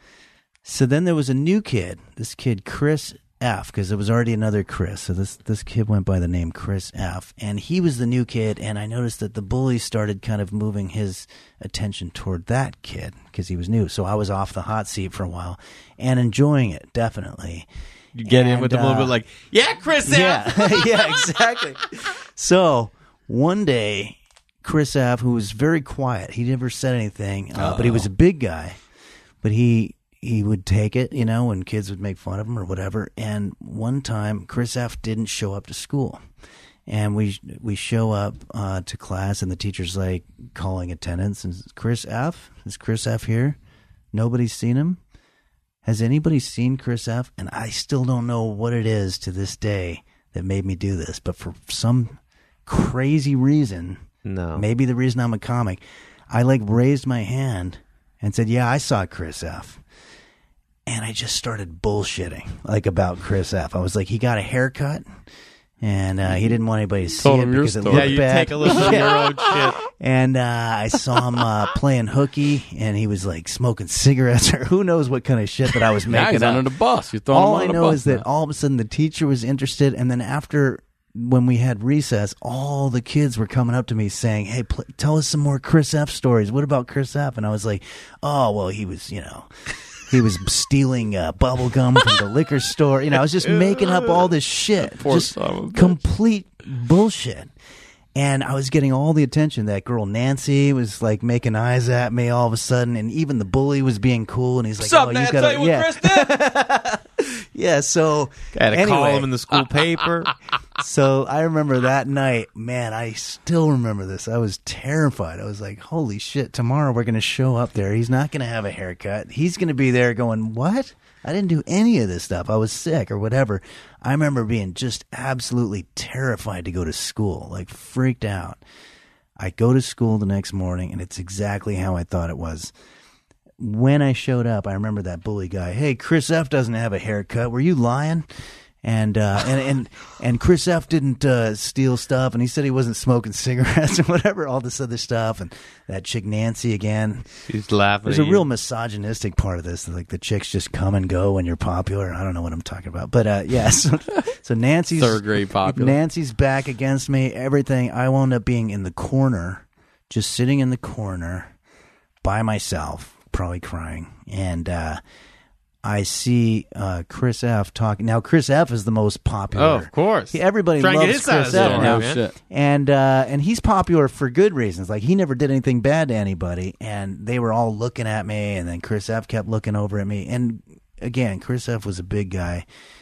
so then there was a new kid. This kid Chris F, because there was already another Chris. So this kid went by the name Chris F, and he was the new kid, and I noticed that the bully started kind of moving his attention toward that kid because he was new. So I was off the hot seat for a while and enjoying it, definitely. You get in with them a little bit like, yeah, Chris F. Yeah, exactly. So one day, Chris F, who was very quiet, he never said anything, but he was a big guy, but he would take it, when kids would make fun of him or whatever. And one time, Chris F didn't show up to school. And we show up to class, and the teacher's like calling attendance. And Chris F? Is Chris F here? Nobody's seen him? Has anybody seen Chris F? And I still don't know what it is to this day that made me do this. But for some crazy reason, maybe the reason I'm a comic, I raised my hand and said, yeah, I saw Chris F. And I just started bullshitting, about Chris F. I was like, he got a haircut, and he didn't want anybody to see it because it looked bad. You take a little of your own shit. And I saw him playing hooky, and he was, smoking cigarettes, or who knows what kind of shit that I was making he's up. under the bus. All I know is that all of a sudden the teacher was interested, and then after, when we had recess, all the kids were coming up to me saying, hey, tell us some more Chris F stories. What about Chris F? And I was like, oh, well, he was, he was stealing bubble gum from the liquor store. I was just making up all this shit. Just complete bullshit. And I was getting all the attention. That girl Nancy was making eyes at me all of a sudden, and even the bully was being cool. And he's like, "What's up, man? Tell you what Chris did." Yeah, so I had to anyway, call him in the school paper. So I remember that night, man, I still remember this. I was terrified. I was like, holy shit, tomorrow we're going to show up there. He's not going to have a haircut. He's going to be there going, what? I didn't do any of this stuff. I was sick or whatever. I remember being just absolutely terrified to go to school, like freaked out. I go to school the next morning, and it's exactly how I thought it was. When I showed up, I remember that bully guy. Hey, Chris F. doesn't have a haircut. Were you lying? And Chris F. didn't steal stuff, and he said he wasn't smoking cigarettes or whatever, all this other stuff. And that chick Nancy again. She's laughing. There's at a you. real misogynistic part of this. Like the chicks just come and go when you're popular. I don't know what I'm talking about. But yeah, so Nancy's Third grade popular. Nancy's back against me, everything. I wound up being in the corner, just sitting in the corner by myself, probably crying. And I see Chris F. talking. Now, Chris F. is the most popular. Oh, of course. Everybody Trying to get loves his side of Chris the F. story, now. man. Shit. And he's popular for good reasons. Like, he never did anything bad to anybody, and they were all looking at me, and then Chris F. kept looking over at me. And again, Chris F. was a big guy.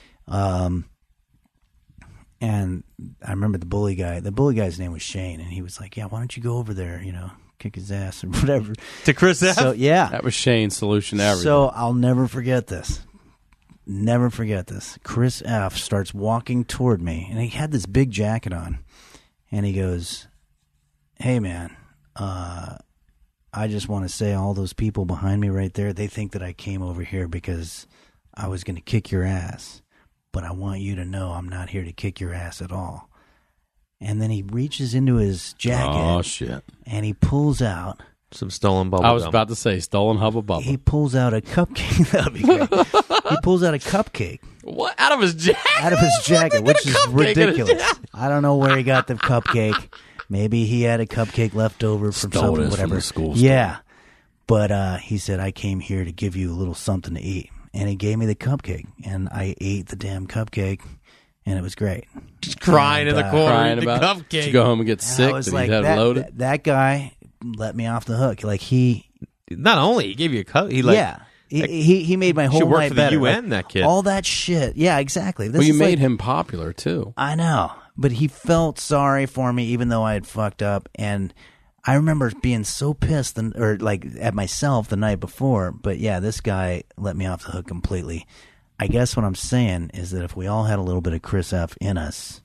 And I remember the bully guy. The bully guy's name was Shane, and he was like, yeah, why don't you go over there, kick his ass or whatever. To Chris F. So, yeah. That was Shane's solution to everything. So I'll never forget this. Never forget this. Chris F. starts walking toward me, and he had this big jacket on, and he goes, hey, man, I just want to say all those people behind me right there, they think that I came over here because I was going to kick your ass, but I want you to know I'm not here to kick your ass at all. And then he reaches into his jacket, oh, shit. and he pulls out. Some stolen bubble I was gum. about to say, stolen Hubba Bubba. He pulls out a cupcake. That would be great. He pulls out a cupcake What? Out of his jacket? out of his jacket, which is cupcake in his ridiculous. jacket. I don't know where he got the cupcake. Maybe he had a cupcake left over from Stole something, this from whatever. the school Yeah, but he said, I came here to give you a little something to eat, and he gave me the cupcake, and I ate the damn cupcake, and it was great. Just crying in the corner. Crying eating the about cupcake. Did you go home and get And sick? I was Did like, he have it loaded? that guy let me off the hook. Like Not only he gave you a cup, he like yeah. He made my whole should work night for the better. UN, that kid. All that shit. Yeah, exactly. This Well, you is made like- him popular, too. I know, but he felt sorry for me even though I had fucked up, and I remember being so pissed at myself the night before. But yeah, this guy let me off the hook completely. I guess what I'm saying is that if we all had a little bit of Chris F. in us,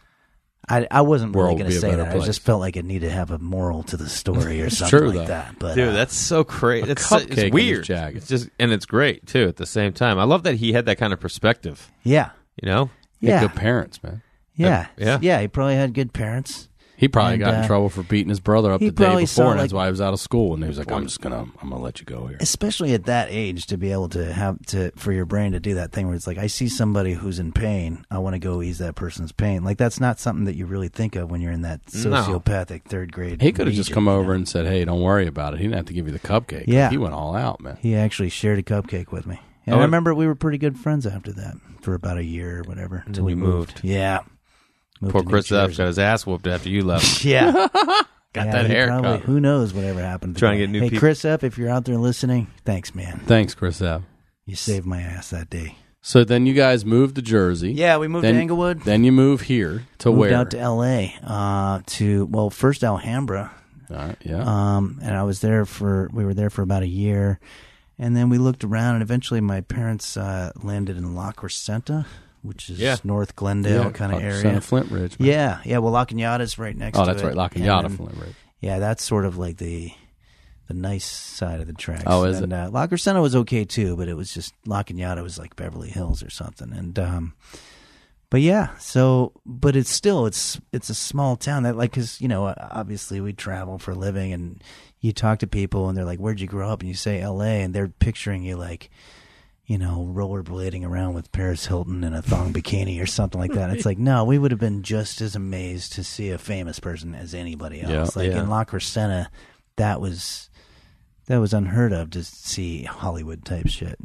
I wasn't really World going would to be a say better that. I place. just felt like it needed to have a moral to the story or something true, like though. that. But Dude, that's so crazy. It's cupcake in his weird. jacket. It's just, and it's great too at the same time. I love that he had that kind of perspective. yeah, You know, He had yeah, good parents, man. yeah, Yeah. yeah. He probably had good parents. He probably And, got in trouble for beating his brother up he the day probably before, saw, and that's like- why he was out of school. And he was like, I'm gonna let you go here. Especially at that age, to be able to for your brain to do that thing where it's like, I see somebody who's in pain, I want to go ease that person's pain. Like, that's not something that you really think of when you're in that sociopathic third grade. He could have just region, come you over know? and said, "Hey, don't worry about it." He didn't have to give you the cupcake. Yeah. He went all out, man. He actually shared a cupcake with me, and Oh, I remember we were pretty good friends after that for about a year or whatever until we you moved. Yeah, moved poor to New Chris F. Jersey. got his ass whooped after you left. Yeah, Got yeah, that he haircut. probably- who knows whatever happened? Trying to the get new guy. Hey, people. Chris F., if you're out there listening, thanks, man. Thanks, Chris F. You saved my ass that day. So then you guys moved to Jersey. Yeah, we moved Then- to Englewood. Then you move here to Moved where? out to L.A. First Alhambra, All right, yeah. and we were there for about a year, and then we looked around, and eventually my parents landed in La Crescenta, which is North Glendale kind of area. Santa Flint Ridge. Man. Yeah. Well, La Canyada's right next. Oh, to that's it. right. La And Canyada, then- Flint Ridge. Yeah, that's sort of like the nice side of the tracks. Oh, is and, it? La Crescenta was okay too, but it was just La Canyada was like Beverly Hills or something, and but yeah, but it's still it's a small town that because obviously we travel for a living, and you talk to people and they're like, "Where'd you grow up?" and you say L.A. and they're picturing you like, rollerblading around with Paris Hilton in a thong bikini or something like that. It's like, no, we would have been just as amazed to see a famous person as anybody else. Yeah. In La Crescenta, that was unheard of to see Hollywood type shit,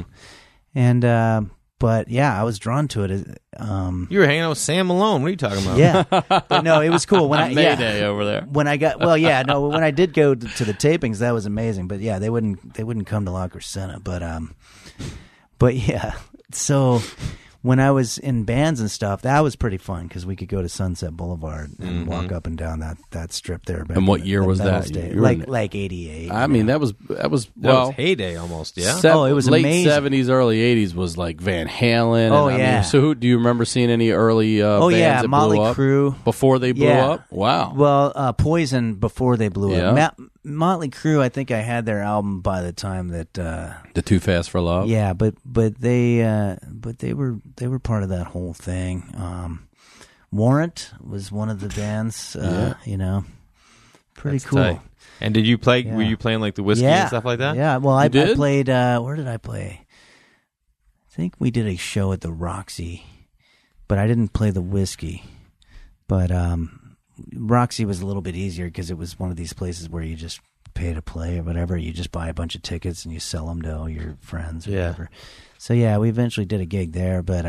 And but yeah, I was drawn to it. You were hanging out with Sam Malone. What are you talking about? Yeah, but no, it was cool when Mayday over there. When I got when I did go to the tapings, that was amazing. But yeah, they wouldn't come to La Crescenta. But yeah, so when I was in bands and stuff, that was pretty fun because we could go to Sunset Boulevard and walk up and down that strip there. And what year was that? Like 88. I mean, that was That well, was heyday almost, yeah? It was late amazing. 70s, early 80s was like Van Halen. Oh, and, yeah. I mean, so do you remember seeing any early bands that Motley blew up Crue. before they blew Yeah. up? Wow. Well, Poison before they blew Yeah. up. Motley Crue, I think I had their album by the time that. The Too Fast for Love? Yeah, but they were part of that whole thing. Warrant was one of the bands. You know, pretty That's cool. tight. And did you play? Yeah. Were you playing like the whiskey Yeah, and stuff like that? Yeah. Well, I did? played. Where did I play? I think we did a show at the Roxy, but I didn't play the whiskey. But Roxy was a little bit easier because it was one of these places where you just pay to play or whatever. You just buy a bunch of tickets and you sell them to all your friends or whatever. So yeah, we eventually did a gig there, but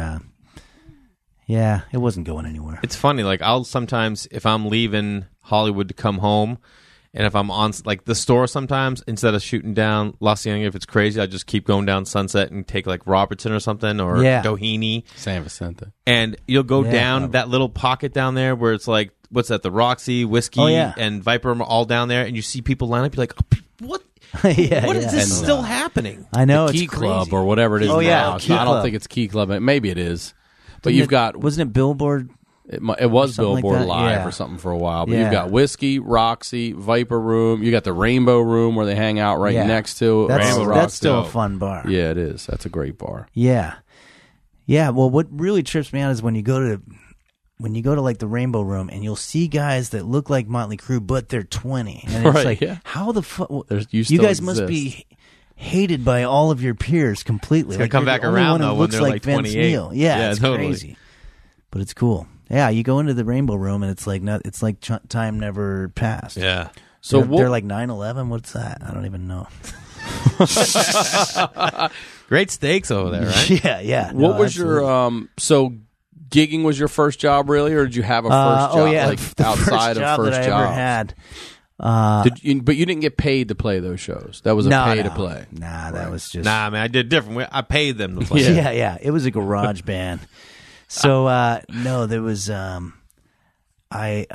yeah, it wasn't going anywhere. It's funny. Like I'll sometimes, if I'm leaving Hollywood to come home, and if I'm on like the store, sometimes instead of shooting down La Cienega, if it's crazy, I just keep going down Sunset and take like Robertson or something or Doheny, San Vicente. and you'll go down that little pocket down there where it's like, what's that? The Roxy, whiskey, and Viper all down there, and you see people line up. You're like, what? What is this still happening? I know, Key it's Club crazy. or whatever it is. Oh, yeah, now. Key I don't Club. think it's Key Club. Maybe it is. But you've got wasn't it Billboard? it was something like Billboard that? Live Yeah. or something for a while. But Yeah. you've got Whiskey, Roxy, Viper Room. You got the Rainbow Room where they hang out right Yeah. next to Rainbow Rock's That's still dope. a fun bar. Yeah, it is. That's a great bar. Yeah. Well, what really trips me out is when you go to like the Rainbow Room and you'll see guys that look like Motley Crue, but they're 20, and it's Right, like, yeah. how the fuck? You You still guys must exist. be hated by all of your peers completely. It's gonna Like, come you're back the only around, one who though, when looks they're, like like, Vince 28. Neil. Yeah, Yeah, it's totally. crazy, but it's cool. Yeah, you go into the Rainbow Room and it's like time never passed. Yeah. So they're like 9/11. What's that? I don't even know. Great steaks over there, right? Yeah. What No, was your so gigging was your first job really, or did you have a first job like the outside first job of first that I jobs? ever had. But you didn't get paid to play those shows. That was a pay to play. Nah, that was just Nah, man, I did different. I paid them to play. yeah. It was a garage band. So no, there was I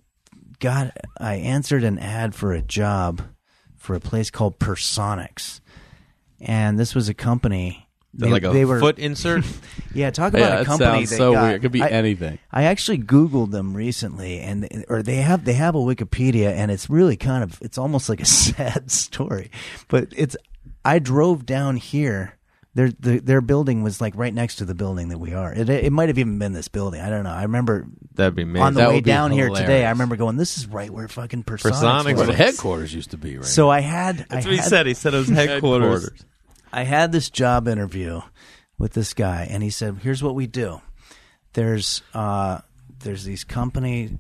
answered an ad for a job for a place called Personics, and this was a company. Like a they were, foot insert. Yeah, talk about a that company sounds that so got, weird. It could be anything. I actually Googled them recently, and they have a Wikipedia, and it's really it's almost like a sad story. But I drove down here. Their building was like right next to the building that we are. It might have even been this building. I don't know. I remember That'd be amazing. on the That way would be down here today. hilarious. I remember going, "This is right where fucking Personics Personics Where was." the headquarters used to be, right? So I had. That's what he said. He said it was headquarters. I had this job interview with this guy, and he said, "Here's what we do. There's these company,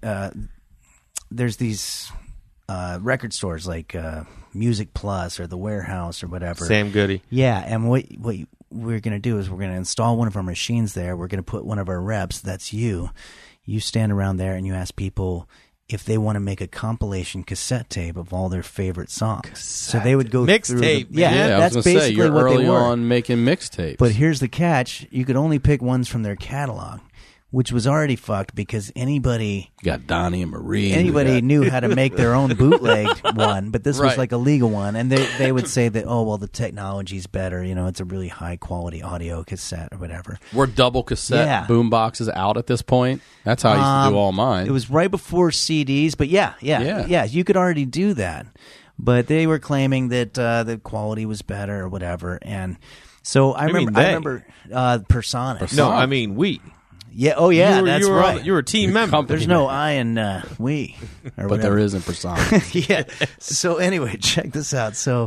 there's these record stores like Music Plus or the Warehouse or whatever. Sam Goody. Yeah, and what we're gonna do is we're gonna install one of our machines there. We're gonna put one of our reps. That's you. You stand around there and you ask people if they want to make a compilation cassette tape of all their favorite songs. So they would go Mixtape, through the- man. yeah, that's I was gonna basically say, you're what early they were. on making mixtapes. But here's the catch: you could only pick ones from their catalog, which was already fucked because anybody you got Donnie and Marie. You got- knew how to make their own bootleg one, but this was Right. like a legal one, and they would say that, oh well, the technology's better, it's a really high quality audio cassette or whatever. Were double cassette Yeah. boom boxes out at this point? That's how I used to do all mine. It was right before CDs, but yeah, you could already do that. But they were claiming that the quality was better or whatever, and so I remember Personics. No, I mean we. Yeah, oh yeah, you were, that's you were right. You were a team member. company. There's no I in we, or but there whatever. isn't Persona. Yeah. So anyway, check this out. So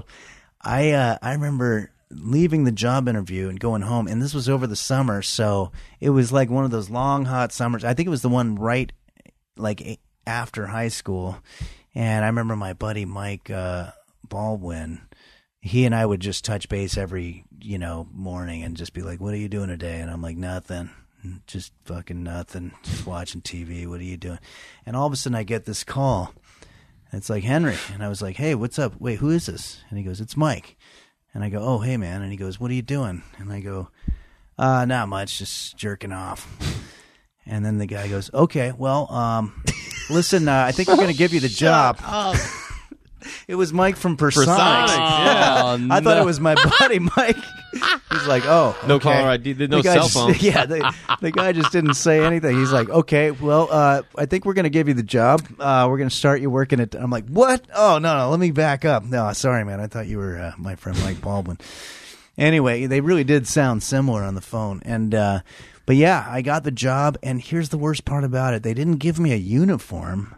I remember leaving the job interview and going home, and this was over the summer, so it was like one of those long hot summers. I think it was the one right like after high school, and I remember my buddy Mike Baldwin. He and I would just touch base every morning and just be like, "What are you doing today?" And I'm like, "Nothing." Just fucking nothing. Just watching TV. What are you doing? And all of a sudden I get this call. And it's like, Henry. And I was like, hey, what's up? Wait, who is this? And he goes, it's Mike. And I go, oh, hey, man. And he goes, what are you doing? And I go, not much, just jerking off. And then the guy goes, okay, well, listen, I think we're going to give you the job. It was Mike from Personics. Yeah. Oh, I thought it was my buddy Mike. He's like, oh, No okay. caller ID, no The guy cell just- phone. Yeah, the guy just didn't say anything. He's like, okay, well, I think we're going to give you the job. We're going to start you working at. I'm like, what? Oh, no, let me back up. No, sorry, man. I thought you were my friend Mike Baldwin. Anyway, they really did sound similar on the phone. And, but yeah, I got the job. And here's the worst part about it. They didn't give me a uniform.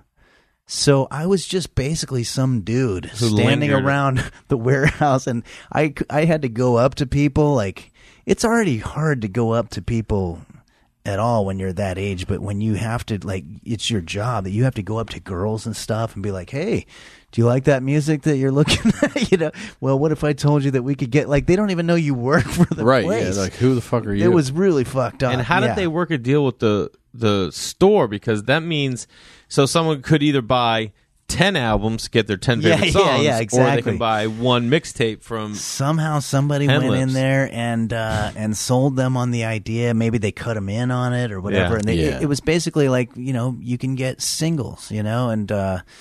So I was just basically some dude Who standing lingered. around the warehouse, and I had to go up to people. Like, it's already hard to go up to people at all when you're that age, but when you have to, like, it's your job that you have to go up to girls and stuff and be like, hey, do you like that music that you're looking at? You know, well, what if I told you that we could get, like, they don't even know you work for the Right, place. yeah, like, who the fuck are you? It was really fucked up. And how did Yeah. they work a deal with the store? Because that means so someone could either buy 10 albums, get their 10 favorite Yeah, songs, yeah, or they exactly. can buy one mixtape from. Somehow somebody Hen went in Lips. there and sold them on the idea. Maybe they cut them in on it or whatever. Yeah. And they, Yeah. it was basically like, you know, you can get singles, you know, and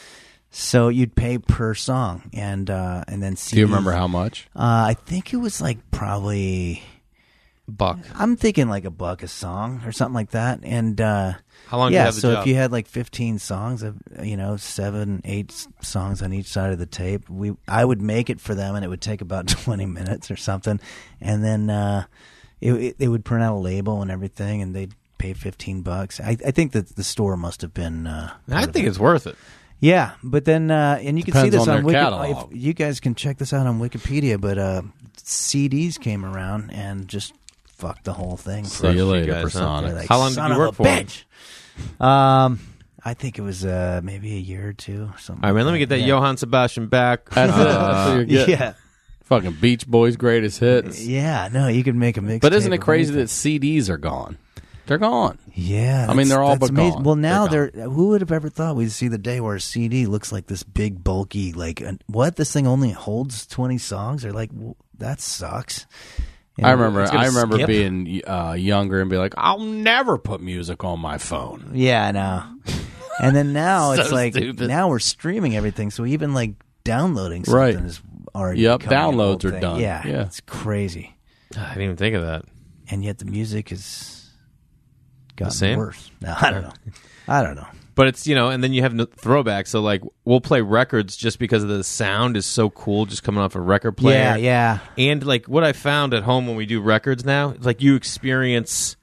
so you'd pay per song and then CDs. Do you remember how much? I think it was like probably. Buck. I'm thinking like $1 a song or something like that. And How long did you yeah, have the so job? if you had like 15 songs, of 7, 8 songs on each side of the tape, I would make it for them, and it would take about 20 minutes or something. And then they would print out a label and everything, and they'd pay $15. I think that the store must have been. I think it's worth it. Yeah, but then and you can see Depends this on on their Wikipedia. catalog. You guys can check this out on Wikipedia. But CDs came around and just fucked the whole thing. See you you later, guys, huh? Personic. They're like, How long did "Son you of work a for 'em?" bitch. I think it was maybe a year or two. Or something. All right, man, let me get that yeah. Johann Sebastian back. That's it. That's what you're getting. Yeah, Fucking Beach Boys greatest hits. yeah. No, you could make a mix. But isn't it crazy that CDs are gone? They're gone. Yeah, I mean, they're all that's but amazing. gone. Well, now They're who would have ever thought we'd see the day where a CD looks like this big, bulky, like what? This thing only holds 20 songs? Or like that sucks. You know, I remember it's gonna skip. being younger and be like, I'll never put music on my phone. Yeah, I know. And then now So it's like stupid. now we're streaming everything, so even like downloading something Right. is already Yep, becoming a whole downloads are thing. done. Yeah, Yeah. it's crazy. I didn't even think of that. And yet the music is gotten same? worse. No, I don't know. I don't know. But it's, and then you have throwbacks. So, like, we'll play records just because of the sound is so cool just coming off a record player. Yeah. And, like, what I found at home when we do records now, it's like you experience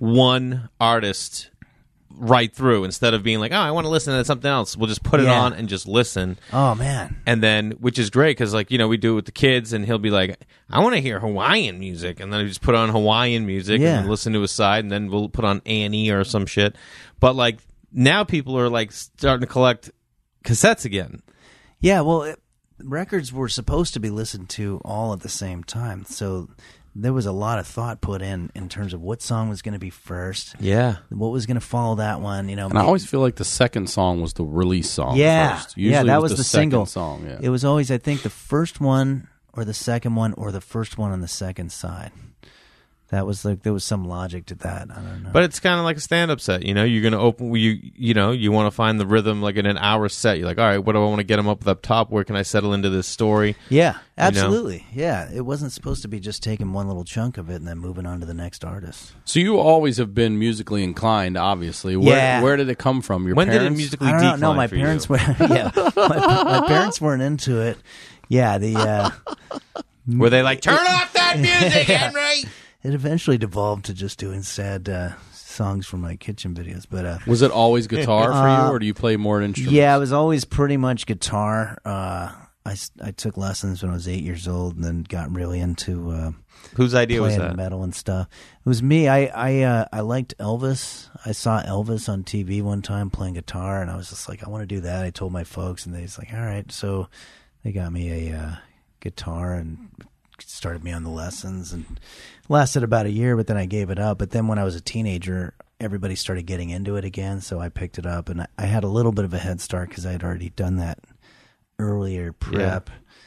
one artist right through instead of being like, oh, I want to listen to something else. We'll just put it Yeah. on and just listen. Oh man. And then, which is great because, like, we do it with the kids, and he'll be like, I want to hear Hawaiian music. And then we just put on Hawaiian music Yeah. and then listen to his side, and then we'll put on A&E or some shit. But, like, now people are, like, starting to collect cassettes again. Yeah, well, records were supposed to be listened to all at the same time, so there was a lot of thought put in terms of what song was going to be first, Yeah. what was going to follow that one. And I always feel like the second song was the release song. yeah, first. Usually yeah, that it was was the second single song. Yeah. It was always, I think, the first one or the second one or the first one on the second side. That was like there was some logic to that. I don't know. But it's kind of like a stand-up set, You're going to open, you want to find the rhythm, like in an hour set. You're like, all right, what do I want to get them up top? Where can I settle into this story? yeah, absolutely. Yeah, it wasn't supposed to be just taking one little chunk of it and then moving on to the next artist. So you always have been musically inclined, obviously. Yeah. Where did it come from? Your When did parents? it musically I don't decline know. No, my for parents you? were. Yeah, my parents weren't into it. Yeah, Were they like, turn off that music, Henry? it eventually devolved to just doing sad songs for my kitchen videos. But Was it always guitar for you, or do you play more instruments? yeah, it was always pretty much guitar. I took lessons when I was 8 years old, and then got really into Whose idea was playing that? metal and stuff. It was me. I liked Elvis. I saw Elvis on TV one time playing guitar, and I was just like, I want to do that. I told my folks, and they was like, all right. So they got me a guitar and started me on the lessons, and lasted about a year, but then I gave it up. But then when I was a teenager, everybody started getting into it again, so I picked it up, and I had a little bit of a head start because I had already done that earlier prep.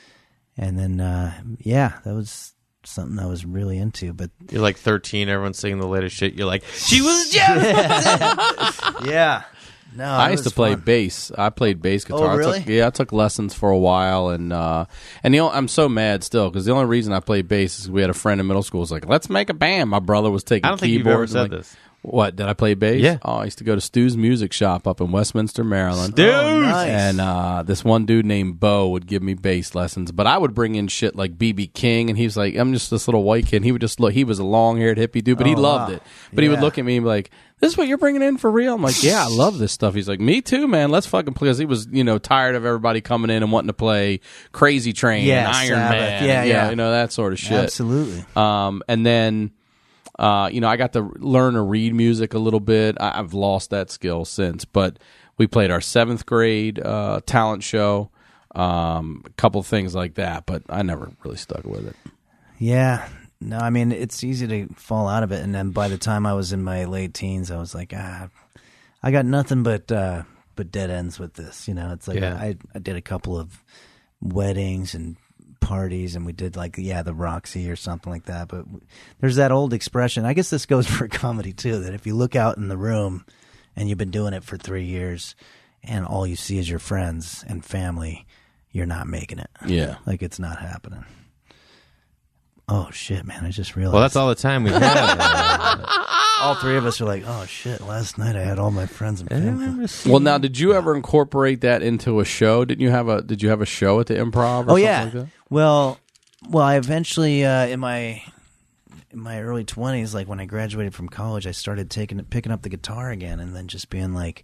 And then, yeah, that was something I was really into. But You're like 13, everyone's singing the latest shit. You're like, she was just... yeah. No, I used to play bass. I played bass guitar. Oh, really? I took lessons for a while, and I'm so mad still because the only reason I played bass is we had a friend in middle school who was like, "Let's make a band." My brother was taking I don't think you've keyboards. ever said this. What, did I play bass? Yeah. Oh, I used to go to Stu's Music Shop up in Westminster, Maryland. Dude! Oh, nice. And this one dude named Bo would give me bass lessons, but I would bring in shit like B.B. King, and he was like, I'm just this little white kid. And he would just look, he was a long-haired hippie dude, but he loved it. But he would look at me and be like, this is what you're bringing in for real? I'm like, yeah, I love this stuff. He's like, me too, man. Let's fucking play. Because he was, tired of everybody coming in and wanting to play Crazy Train and Iron Sabbath. Man. Yeah. That sort of shit. Absolutely. And then... I got to learn to read music a little bit. I've lost that skill since, but we played our 7th grade talent show, a couple things like that, but I never really stuck with it. Yeah. No, I mean, it's easy to fall out of it. And then by the time I was in my late teens, I was like, I got nothing but dead ends with this. It's like I did a couple of weddings and parties, and we did the Roxy or something like that. But there's that old expression, I guess this goes for comedy too, that if you look out in the room and you've been doing it for 3 years and all you see is your friends and family, you're not making it. Yeah. Like, it's not happening. Oh shit, man, I just realized. Well, that's all the time we have. All three of us are like, oh shit, last night I had all my friends and family. Well, now, did you ever incorporate that into a show? Did you have a show at the Improv or something like that? Well, I eventually in my early 20s, like when I graduated from college, I started picking up the guitar again, and then just being like,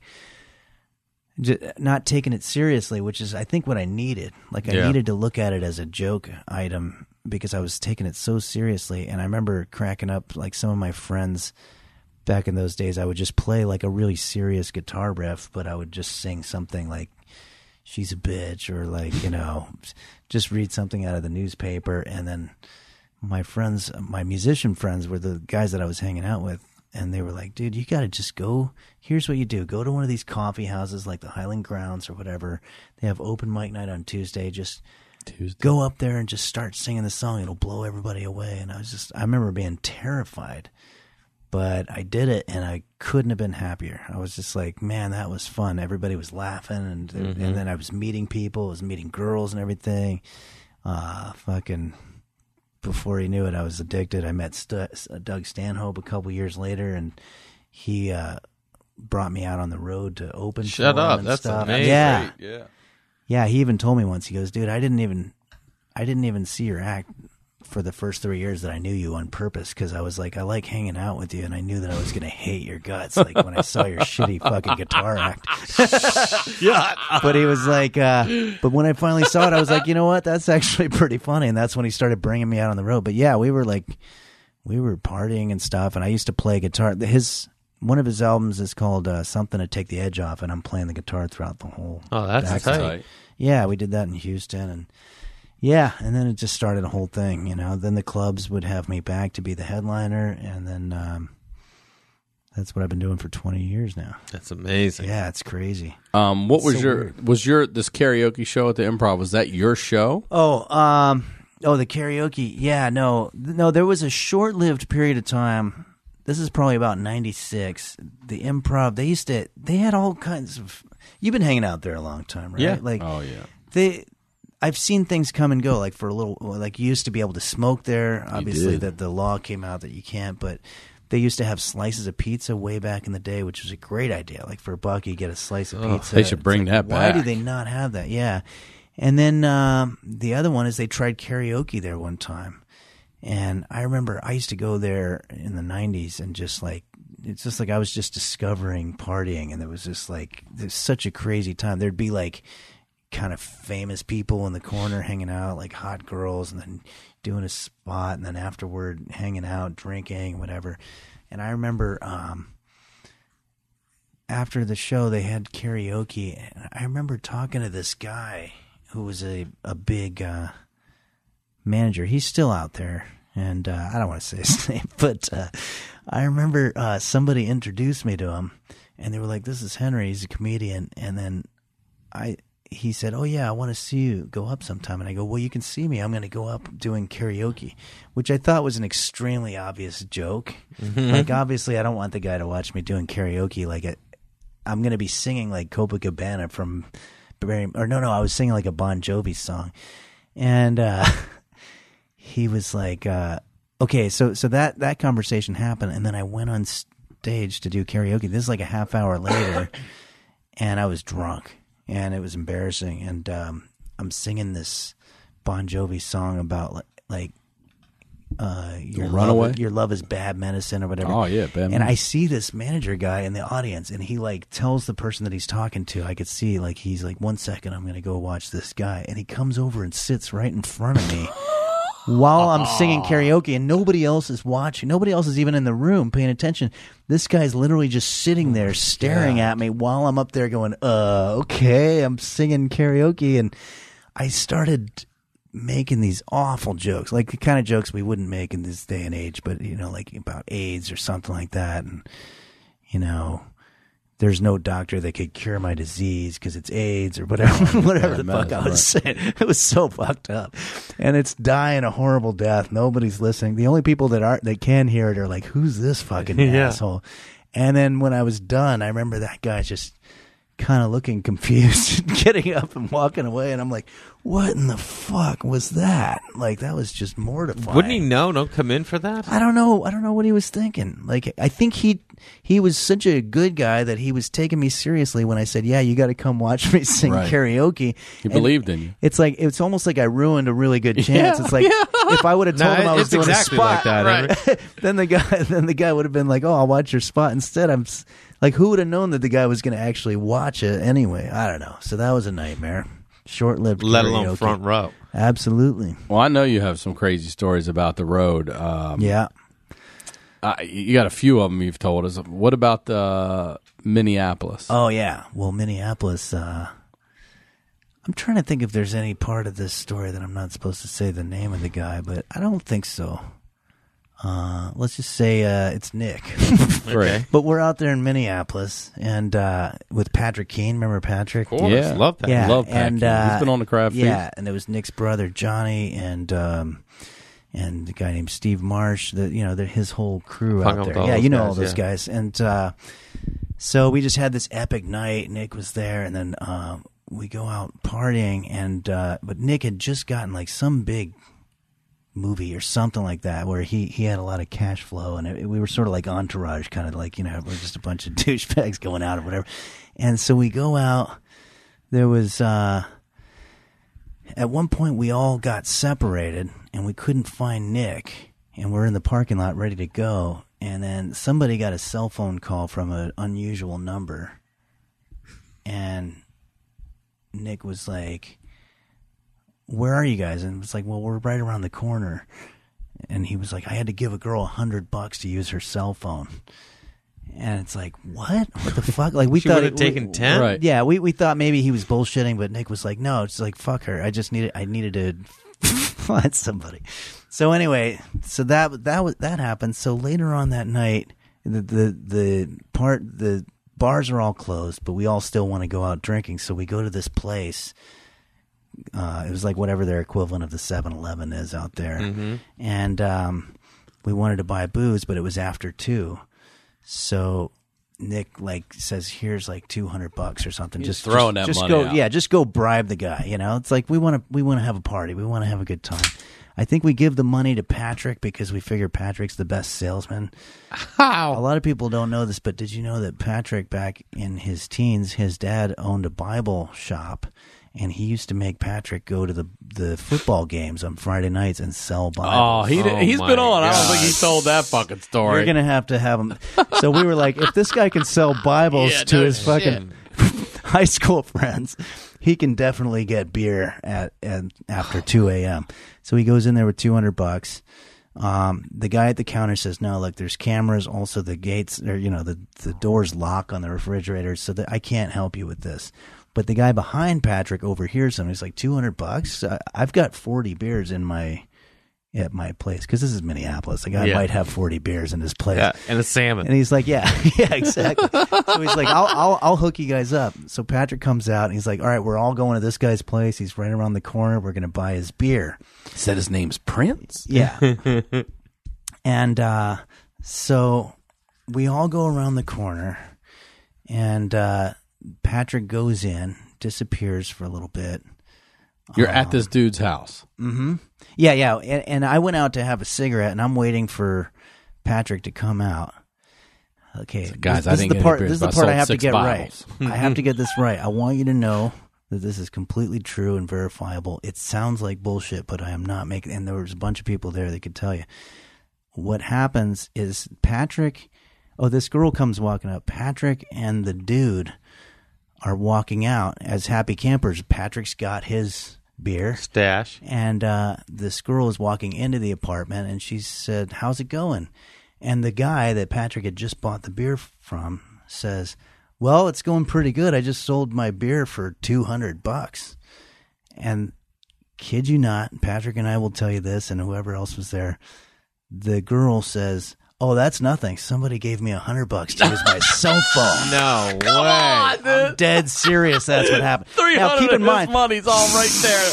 not taking it seriously, which is I think what I needed. Like, I needed to look at it as a joke item because I was taking it so seriously. And I remember cracking up, like, some of my friends back in those days. I would just play like a really serious guitar riff, but I would just sing something like "She's a bitch" or like, just read something out of the newspaper. And then my friends, my musician friends, were the guys that I was hanging out with, and they were like, dude, you got to just go. Here's what you do. Go to one of these coffee houses like the Highland Grounds or whatever. They have open mic night on Tuesday. Just go up there and just start singing the song. It'll blow everybody away. And I remember being terrified, but I did it, and I couldn't have been happier. I was just like, man, that was fun. Everybody was laughing, and then I was meeting people. I was meeting girls and everything. Fucking... Before he knew it, I was addicted. I met Doug Stanhope a couple years later, and he brought me out on the road to open. Shut up! And that's stuff. amazing. Yeah. He even told me once. He goes, "Dude, I didn't even see your act for the first 3 years that I knew you on purpose, because I was like, I like hanging out with you, and I knew that I was going to hate your guts, like when I saw your shitty fucking guitar act." But he was like, but when I finally saw it, I was like, you know what? That's actually pretty funny. And that's when he started bringing me out on the road. But yeah, we were partying and stuff, and I used to play guitar. One of his albums is called Something to Take the Edge Off, and I'm playing the guitar throughout the whole. Oh, that's tight. Yeah, we did that in Houston, and yeah, and then it just started a whole thing, Then the clubs would have me back to be the headliner, and then that's what I've been doing for 20 years now. That's amazing. Yeah, it's crazy. What was this karaoke show at the Improv? Was that your show? The karaoke. Yeah, no, there was a short-lived period of time. This is probably about 96. The Improv, they had all kinds of. You've been hanging out there a long time, right? Yeah. Like, oh yeah. I've seen things come and go. Like for a little, like you used to be able to smoke there. Obviously, that the law came out that you can't. But they used to have slices of pizza way back in the day, which was a great idea. Like for $1, you get a slice of pizza. They should bring that back. Why do they not have that? Yeah. And then the other one is they tried karaoke there one time, and I remember I used to go there in the 90s, and just like it's just like I was just discovering partying, and it was just like there's such a crazy time. There'd be like kind of famous people in the corner hanging out, like hot girls, and then doing a spot, and then afterward hanging out, drinking, whatever. And I remember after the show they had karaoke, and I remember talking to this guy who was a big manager. He's still out there, and I don't want to say his name, but I remember somebody introduced me to him, and they were like, "This is Henry. He's a comedian." And then he said, "Oh yeah, I want to see you go up sometime." And I go, "Well, you can see me. I'm going to go up doing karaoke," which I thought was an extremely obvious joke. Like, obviously, I don't want the guy to watch me doing karaoke. Like, I'm going to be singing like Copacabana from I was singing like a Bon Jovi song, and he was like, "Okay, so that conversation happened, and then I went on stage to do karaoke. This is like a half hour later, and I was drunk." And it was embarrassing. And I'm singing this Bon Jovi song about your Runaway? Your love is bad medicine or whatever. Oh, yeah, bad And I see this manager guy in the audience, and he like tells the person that he's talking to, I could see like he's like, 1 second, I'm going to go watch this guy. And he comes over and sits right in front of me while I'm singing karaoke, and nobody else is watching. Nobody else is even in the room paying attention. This guy's literally just sitting there staring at me while I'm up there going, okay, I'm singing karaoke. And I started making these awful jokes, like the kind of jokes we wouldn't make in this day and age, but, like about AIDS or something like that. And, there's no doctor that could cure my disease because it's AIDS or whatever the fuck I was saying. It was so fucked up, and it's dying a horrible death. Nobody's listening. The only people that can hear it are like, "Who's this fucking asshole?" And then when I was done, I remember that guy just kind of looking confused, and getting up and walking away, and I'm like, "What in the fuck was that?" Like, that was just mortifying. Wouldn't he know? Don't come in for that? I don't know what he was thinking. Like, I think he was such a good guy that he was taking me seriously when I said, "Yeah, you got to come watch me sing karaoke." He believed in you. It's like, it's almost like I ruined a really good chance. It's like, if I would have told him I was doing exactly a spot, like that, then the guy would have been like, "Oh, I'll watch your spot." Instead, I'm like, who would have known that the guy was going to actually watch it anyway? I don't know. So that was a nightmare. Short-lived Let karaoke. alone front row. Absolutely. Well, I know you have some crazy stories about the road. Yeah. You got a few of them you've told us. What about Minneapolis? Oh, yeah. Well, Minneapolis, I'm trying to think if there's any part of this story that I'm not supposed to say the name of the guy, but I don't think so. Let's just say it's Nick. Right. But we're out there in Minneapolis, and with Patrick Keane. Remember Patrick? Of course. Yeah. Love that. Yeah, Love Pat and Keane. He's been on the Crab Feast. Yeah, and there was Nick's brother Johnny, and the guy named Steve Marsh. His whole crew Hung out out with there. all Yeah, those you know guys, all those yeah. guys. And so we just had this epic night. Nick was there, and then we go out partying, and but Nick had just gotten like some big movie or something like that where he had a lot of cash flow, and we were sort of like Entourage, kind of like, we're just a bunch of douchebags going out or whatever. And so we go out. There was at one point we all got separated and we couldn't find Nick, and we're in the parking lot ready to go, and then somebody got a cell phone call from an unusual number, and Nick was like, "Where are you guys?" And it's like, "Well, we're right around the corner." And he was like, "I had to give a girl $100 to use her cell phone." And it's like, what the fuck? Like, we She thought would have taken 10? Right. Yeah, we thought maybe he was bullshitting, but Nick was like, "No, it's like, fuck her. I needed to find somebody." So anyway, so that happened. So later on that night, the bars are all closed, but we all still want to go out drinking. So we go to this place. It was like whatever their equivalent of the 7-Eleven is out there. Mm-hmm. And we wanted to buy booze, but it was after 2. So Nick says, "Here's like $200 or something." He's throwing that money go, out. Yeah, just go bribe the guy. It's like we want to have a party. We want to have a good time. I think we give the money to Patrick because we figure Patrick's the best salesman. A lot of people don't know this, but did you know that Patrick, back in his teens, his dad owned a Bible shop, and he used to make Patrick go to the football games on Friday nights and sell Bibles. Oh, he's my been on. I don't God. think he told that fucking story. You're going to have him. So we were like, if this guy can sell Bibles to his fucking high school friends, he can definitely get beer at after 2 a.m. So he goes in there with $200. The guy at the counter says, "No, look, there's cameras. Also, the gates, or the doors lock on the refrigerators, so that I can't help you with this." But the guy behind Patrick overhears him. He's like, $200? I've got 40 beers in my at my place because this is Minneapolis. The guy might have 40 beers in his place. Yeah, and a salmon. And he's like, yeah, exactly. So he's like, I'll hook you guys up. So Patrick comes out and he's like, all right, we're all going to this guy's place. He's right around the corner. We're going to buy his beer. He said his name's Prince. Yeah. And so we all go around the corner, and Patrick goes in, disappears for a little bit. You're at this dude's house. Mm-hmm. Yeah. And I went out to have a cigarette, and I'm waiting for Patrick to come out. Okay, so guys, this is the part. This is the part I have to get bottles. right. I have to get this right. I want you to know that this is completely true and verifiable. It sounds like bullshit, but I am not making. And there was a bunch of people there that could tell you. What happens is Patrick. Oh, this girl comes walking up. Patrick and the dude are walking out as happy campers. Patrick's got his beer stash, and this girl is walking into the apartment, and she said, "How's it going?" And the guy that Patrick had just bought the beer from says, "Well, it's going pretty good. I just sold my beer for $200." And kid you not, Patrick and I will tell you this, and whoever else was there. The girl says, "Oh, that's nothing. Somebody gave me $100 to use my cell phone." No way. On, dude. I'm dead serious. That's what happened. 300 now, keep in mind, money's all right there.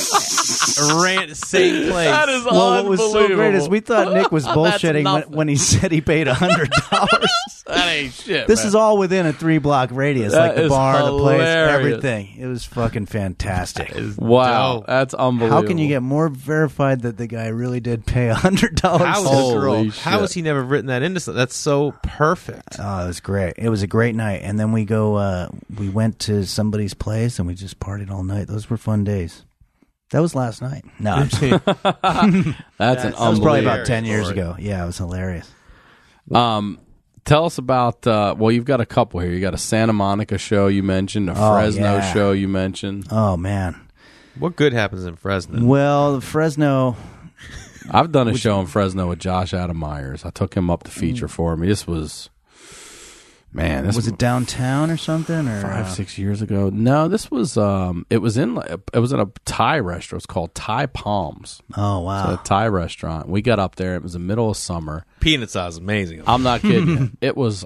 Same place. That is well, what was so great is unbelievable. we thought Nick was bullshitting when he said he paid $100. That ain't shit. This man. is all within a 3-block radius, That like the is bar, the place, hilarious. everything. It was fucking fantastic. Wow, dope. that's unbelievable. How can you get more verified that the guy really did pay $100 to How this is- girl? Holy How has he never written that into something? That's so perfect. Oh, it was great. It was a great night. And then we went to somebody's place and we just partied all night. Those were fun days. That was last night. No, I'm just, That's an that was unbelievable. probably about 10 years story. ago. Yeah, it was hilarious. Tell us about. Well, you've got a couple here. You got a Santa Monica show you mentioned, a Fresno yeah. show you mentioned. Oh, man. What good happens in Fresno? Well, Fresno... I've done a show in Fresno with Josh Adam Myers. I took him up to feature for me. This was, man, this Was it downtown or something? Or 5-6 years ago. No, this was it was in a Thai restaurant. It's called Thai Palms. Oh, wow. It's a Thai restaurant. We got up there. It was the middle of summer. Peanut sauce is amazing. I'm not kidding you. It was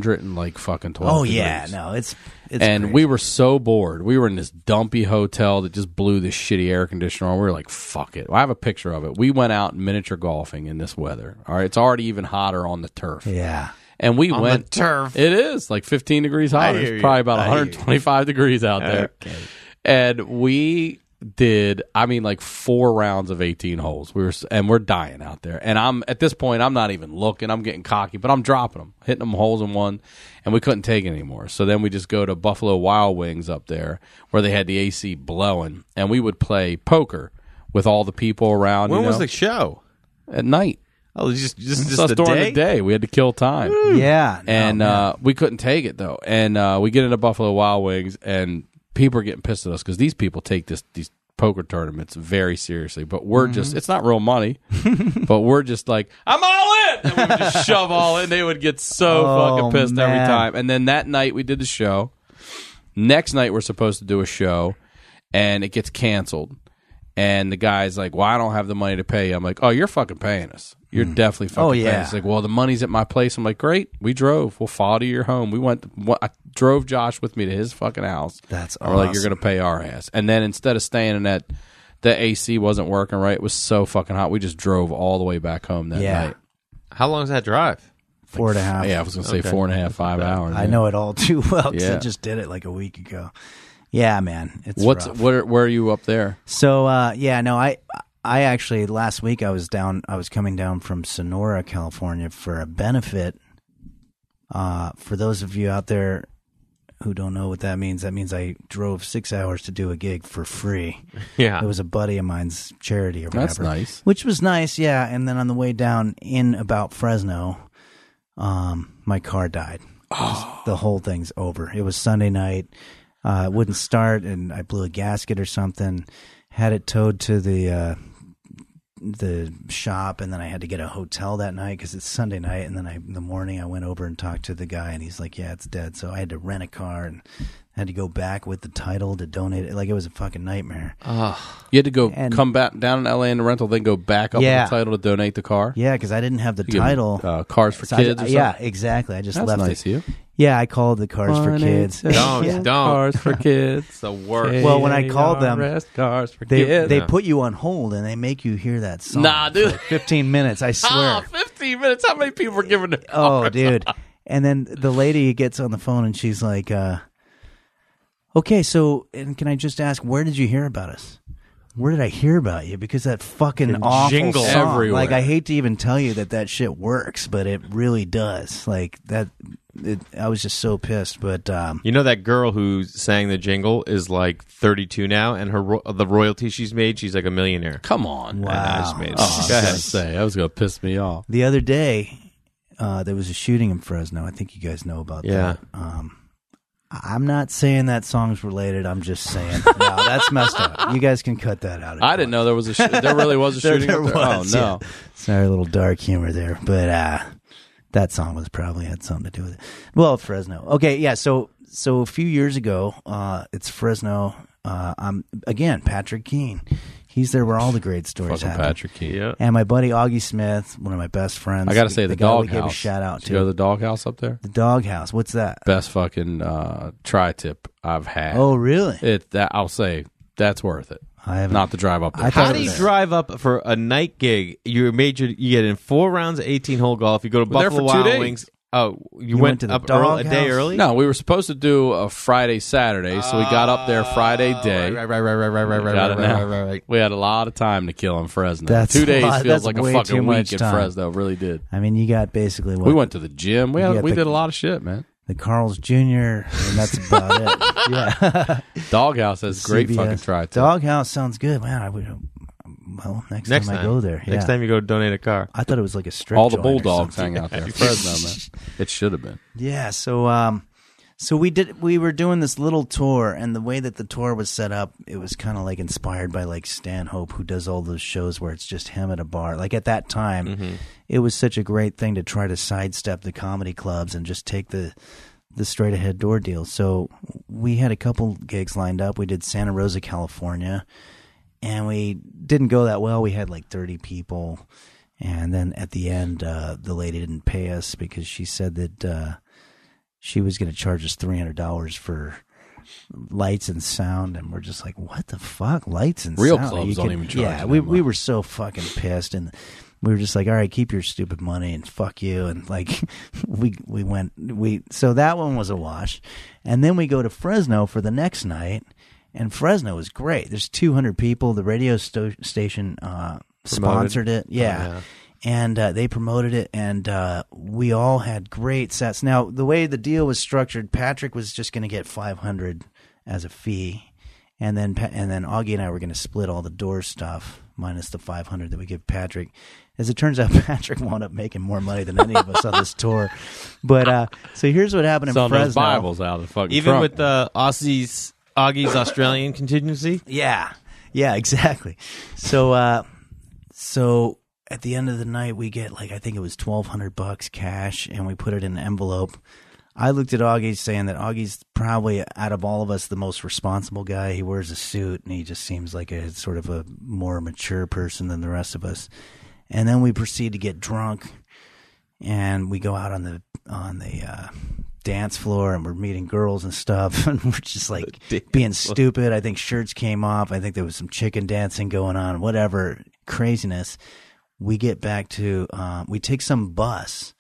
112 Oh, degrees. yeah. No, it's and crazy. we were so bored. We were in this dumpy hotel that just blew this shitty air conditioner on. We were like, fuck it. I have a picture of it. We went out miniature golfing in this weather. All right, it's already even hotter on the turf. Yeah. And we On went the turf. It is like 15 degrees hotter. hear It's you. probably about I hear you. 125 degrees out there. Okay. And we did, I mean, like 4 rounds of 18 holes. We're dying out there. And I'm at this point, I'm not even looking. I'm getting cocky, but I'm dropping them, hitting them holes in one, and we couldn't take it anymore. So then we just go to Buffalo Wild Wings up there, where they had the AC blowing, and we would play poker with all the people around. When you know, was the show? at night. Oh, just So the during day? the day, we had to kill time. Yeah. No, And man. we couldn't take it though. And we get into Buffalo Wild Wings, and people are getting pissed at us because these people take these poker tournaments very seriously. But we're just—it's not real money. But we're just like, I'm all in, and we would just shove all in. They would get so fucking pissed every man. time. And then that night we did the show. Next night we're supposed to do a show, and it gets canceled. And the guy's like, well, I don't have the money to pay you. I'm like, oh, you're fucking paying us. You're definitely fucking paying yeah. us. He's like, well, the money's at my place. I'm like, great. We drove. We'll follow to your home. I drove Josh with me to his fucking house. That's And we're like, awesome. you're going to pay our ass. And then instead of staying in that, the AC wasn't working right. It was so fucking hot. We just drove all the way back home that Yeah. night. How long is that drive? 4.5. Yeah, I was going to say Okay. 4.5, 5 hours. I know it all too well 'cause Yeah. I just did it like a week ago. Yeah, man. It's What's rough. where are you up there? So, I actually, last week I was coming down from Sonora, California for a benefit. For those of you out there who don't know what that means I drove 6 hours to do a gig for free. Yeah. It was a buddy of mine's charity or whatever. That's nice. Which was nice, yeah. And then on the way down in about Fresno, my car died. The whole thing's over. It was Sunday night. It wouldn't start, and I blew a gasket or something. Had it towed to the shop, and then I had to get a hotel that night because it's Sunday night. And then in the morning I went over and talked to the guy, and he's like, "Yeah, it's dead." So I had to rent a car and Had to go back with the title to donate it. Like, it was a fucking nightmare. You had to go come back down in L.A. in the rental, then go back up with the title to donate the car? Yeah, because I didn't have the title. Cars for Kids or something? Yeah, exactly. I just That's left nice it. Of you. Yeah, I called the Cars for Kids. Don't. Cars for Kids. It's the worst. Well, when I called them, Cars for Kids. they put you on hold and they make you hear that song. Nah, dude. For like 15 minutes, I swear. 15 minutes? How many people were giving it? Oh, dude. And then the lady gets on the phone and she's like, okay, so, and can I just ask, where did you hear about us? Where did I hear about you? Because that fucking awful jingle song. everywhere. Like, I hate to even tell you that shit works, but it really does. Like, I was just so pissed. But you know that girl who sang the jingle is like 32 now, and the royalty she's made, she's like a millionaire. Come on. Wow. I just made it. Oh, Go ahead. that was going to piss me off. the other day, there was a shooting in Fresno. I think you guys know about that. I'm not saying that song's related. I'm just saying. No, that's messed up. You guys can cut that out. I didn't know there was there really was a shooting there up there. was, Oh, no. yeah. Sorry, a little dark humor there. But that song was probably had something to do with it. Well, Fresno. Okay, yeah, so a few years ago, it's Fresno. Again, Patrick Keene. He's there where all the great stories Fucking happen. Patrick Keene. Yeah. And my buddy Augie Smith, one of my best friends. I got to say, the guy we gave a doghouse. shout out Did you go to to. the doghouse up there? The doghouse. What's that? Best fucking tri-tip I've had. Oh, really? I'll say, that's worth it. I haven't. Not to drive up there. I thought How it do you was- drive up for a night gig? You get in 4 rounds of 18-hole golf. You go to We're there Buffalo for 2 Wild days. Wings. Oh, you went went to the up a day doghouse? early? No, we were supposed to do a Friday, Saturday, so we got up there Friday day. Right. Got it now. We had a lot of time to kill in Fresno. That's 2 a days lot. feels That's like a way fucking too much week in time. Fresno. It really did. I mean, you got basically what? We went to the gym. We got did a lot of shit, man. the Carl's Jr., and that's about it. Yeah. Doghouse has great CBS. fucking tri-tip. Doghouse sounds good. Man, I would. Well, next time I go there. Next yeah. time you go donate a car. I thought it was like a strip All the joint or bulldogs something. hang out there. Fresno, man. It should have been. Yeah, so we were doing this little tour, and the way that the tour was set up, it was kind of like inspired by like Stanhope, who does all those shows where it's just him at a bar. Like at that time, it was such a great thing to try to sidestep the comedy clubs and just take the straight ahead door deal. So we had a couple gigs lined up. We did Santa Rosa, California, and we didn't go that well. We had like 30 people. And then at the end, the lady didn't pay us because she said that she was going to charge us $300 for lights and sound. And we're just like, what the fuck? Lights and Real sound? clubs don't even charge Yeah, that we much. were so fucking pissed. And we were just like, all right, keep your stupid money and fuck you. And like, so that one was a wash. And then we go to Fresno for the next night. And Fresno was great. There's 200 people. The radio station sponsored it. Yeah. Oh, yeah. And they promoted it, and we all had great sets. Now, the way the deal was structured, Patrick was just going to get $500 as a fee, and then Augie and I were going to split all the door stuff minus the $500 that we give Patrick. As it turns out, Patrick wound up making more money than any of us on this tour. But so here's what happened in Selling those Fresno. Bibles out of the fucking Even trunk. with Augie's Australian contingency? Yeah, exactly. So at the end of the night, we get like, I think it was $1,200 cash, and we put it in an envelope. I looked at Augie saying that Augie's probably, out of all of us, the most responsible guy. He wears a suit, and he just seems like a sort of a more mature person than the rest of us. And then we proceed to get drunk, and we go out on the dance floor, and we're meeting girls and stuff, and we're just like being stupid. I think shirts came off. I think there was some chicken dancing going on, whatever craziness. We get back to we take some bus,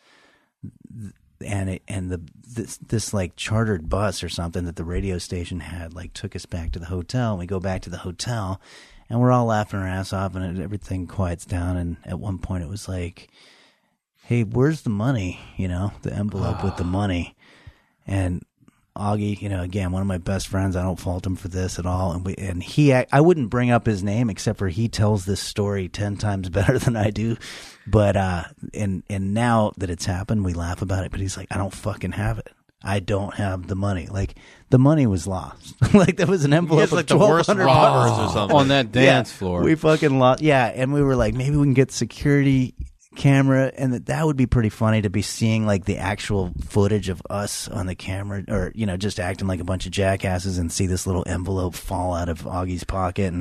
and this like chartered bus or something that the radio station had like took us back to the hotel. And we go back to the hotel, and we're all laughing our ass off, and everything quiets down. And at one point, it was like, "Hey, where's the money? You know, the envelope with the money." And Augie, again, one of my best friends. I don't fault him for this at all. And I wouldn't bring up his name except for he tells this story 10 times better than I do. But and now that it's happened, we laugh about it. But he's like, I don't fucking have it. I don't have the money. Like the money was lost. Like there was an envelope It's of like the worst $1,200 robbers or something. on that dance Yeah, floor. We fucking lost. Yeah, and we were like, maybe we can get security camera, and that would be pretty funny to be seeing like the actual footage of us on the camera, or just acting like a bunch of jackasses, and see this little envelope fall out of Augie's pocket,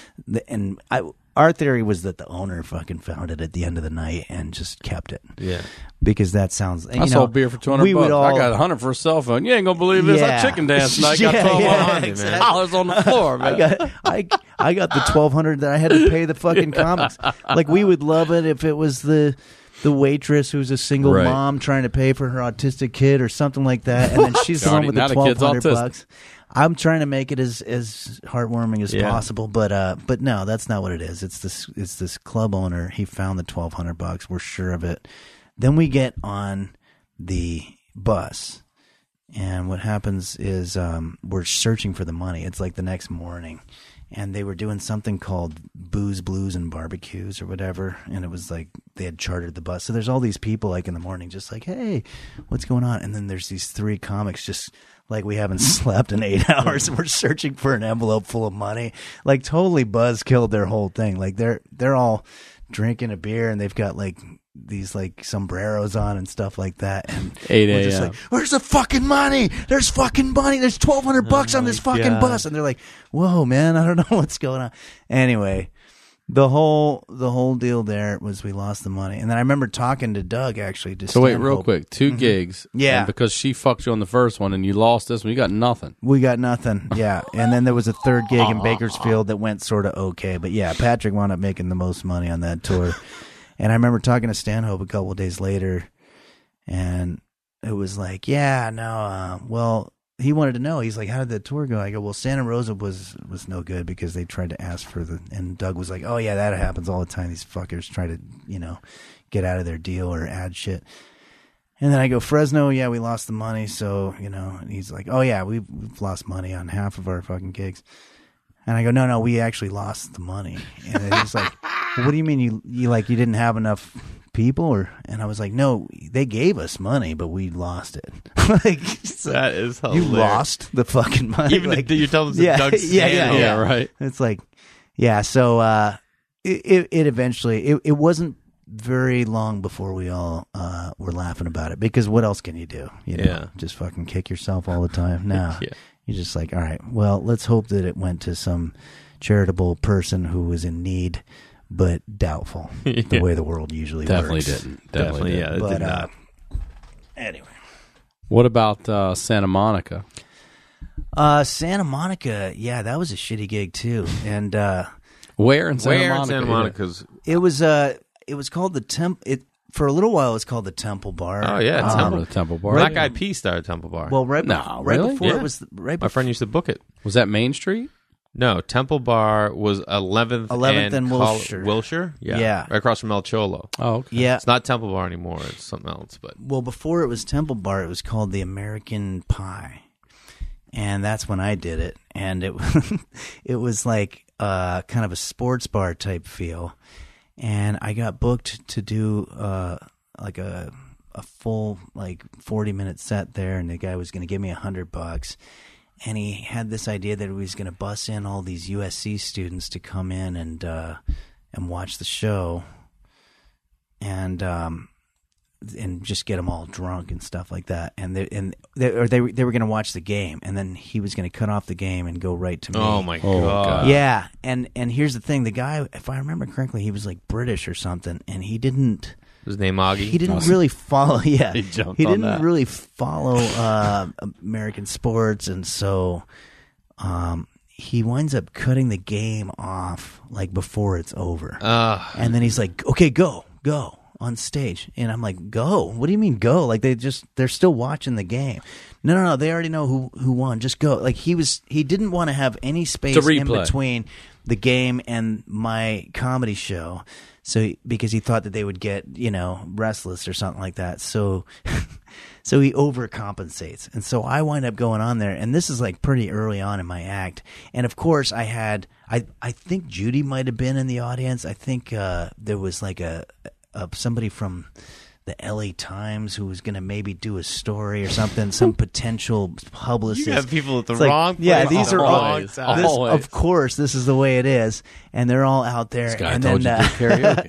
our theory was that the owner fucking found it at the end of the night and just kept it. Yeah. Because that sounds... I sold beer for $200. I got $100 for a cell phone. You ain't going to believe this. I chicken danced and I got $1,200 on the floor, man. I got the $1,200 that I had to pay the fucking comics. Like, we would love it if it was the waitress who's a single mom trying to pay for her autistic kid or something like that, and then she's the one with the $1,200. I'm trying to make it as heartwarming as possible, but no, that's not what it is. It's this club owner. He found the $1,200. We're sure of it. Then we get on the bus, and what happens is we're searching for the money. It's like the next morning, and they were doing something called Booze, Blues, and Barbecues or whatever, and it was like they had chartered the bus. So there's all these people like in the morning just like, hey, what's going on? And then there's these 3 comics just like we haven't slept in 8 hours, and we're searching for an envelope full of money. Like totally buzz-killed their whole thing. Like they're all drinking a beer, and they've got like these like sombreros on and stuff like that. And 8 we're just like, where's the fucking money? There's fucking money. There's $1,200 on this fucking bus. And they're like, whoa, man, I don't know what's going on. Anyway, the whole deal there was we lost the money. And then I remember talking to Doug actually. So wait, real quick, 2 gigs. Yeah. And because she fucked you on the first one and you lost this one, you got nothing. We got nothing. Yeah. And then there was a 3rd gig in Bakersfield that went sort of okay. But yeah, Patrick wound up making the most money on that tour. And I remember talking to Stanhope a couple of days later, and it was like, yeah, no, well, he wanted to know. He's like, how did the tour go? I go, well, Santa Rosa was no good because they tried to ask for and Doug was like, oh yeah, that happens all the time. These fuckers try to, get out of their deal or add shit. And then I go, Fresno, yeah, we lost the money. So, and he's like, oh yeah, we've lost money on half of our fucking gigs. And I go, no, we actually lost the money. And he's like, well, what do you mean you didn't have enough people? And I was like, no, they gave us money, but we lost it. That is hilarious. You lost the fucking money. Even you tell them Doug's yeah, right. It's like, yeah. So it eventually it wasn't very long before we all were laughing about it, because what else can you do? Just fucking kick yourself all the time. No. Yeah. You're just like, all right, well, let's hope that it went to some charitable person who was in need, but doubtful. The way the world usually works. Definitely didn't. Yeah, it did not. Anyway. What about Santa Monica? Santa Monica, yeah, that was a shitty gig too. And where in Santa Monica? Santa Monica's? It was called the for a little while, it was called the Temple Bar. Oh yeah, the Temple Bar. Black Eyed Peas started Temple Bar. Well, right really? before it was my friend used to book it. Was that Main Street? No, Temple Bar was 11th and Wilshire. Yeah, right across from El Cholo. Oh, okay. Yeah. It's not Temple Bar anymore. It's something else. But well, before it was Temple Bar, it was called the American Pie, and that's when I did it. And it was like kind of a sports bar type feel. And I got booked to do like a full 40-minute set there, and the guy was going to give me $100. And he had this idea that he was going to bus in all these USC students to come in and watch the show, and just get them all drunk and stuff like that. And they were going to watch the game, and then he was going to cut off the game and go right to me. Oh my God! Yeah, and here's the thing: the guy, if I remember correctly, he was like British or something, and he didn't. His name Augie. He didn't really follow. Yeah, he didn't really follow American sports, and so he winds up cutting the game off like before it's over. And then he's like, "Okay, go." On stage, and I'm like, go? What do you mean go? Like they're still watching the game. No, they already know who won. Just go. Like he didn't want to have any space in between the game and my comedy show. So because he thought that they would get, restless or something like that. So he overcompensates. And so I wind up going on there, and this is like pretty early on in my act. And of course I think Judy might have been in the audience. I think there was like somebody from the LA Times who was going to maybe do a story or something, some potential publicist. You have people at the wrong place. Yeah, these are all. Always. Of course, this is the way it is, and they're all out there. This guy and told then, you to do karaoke.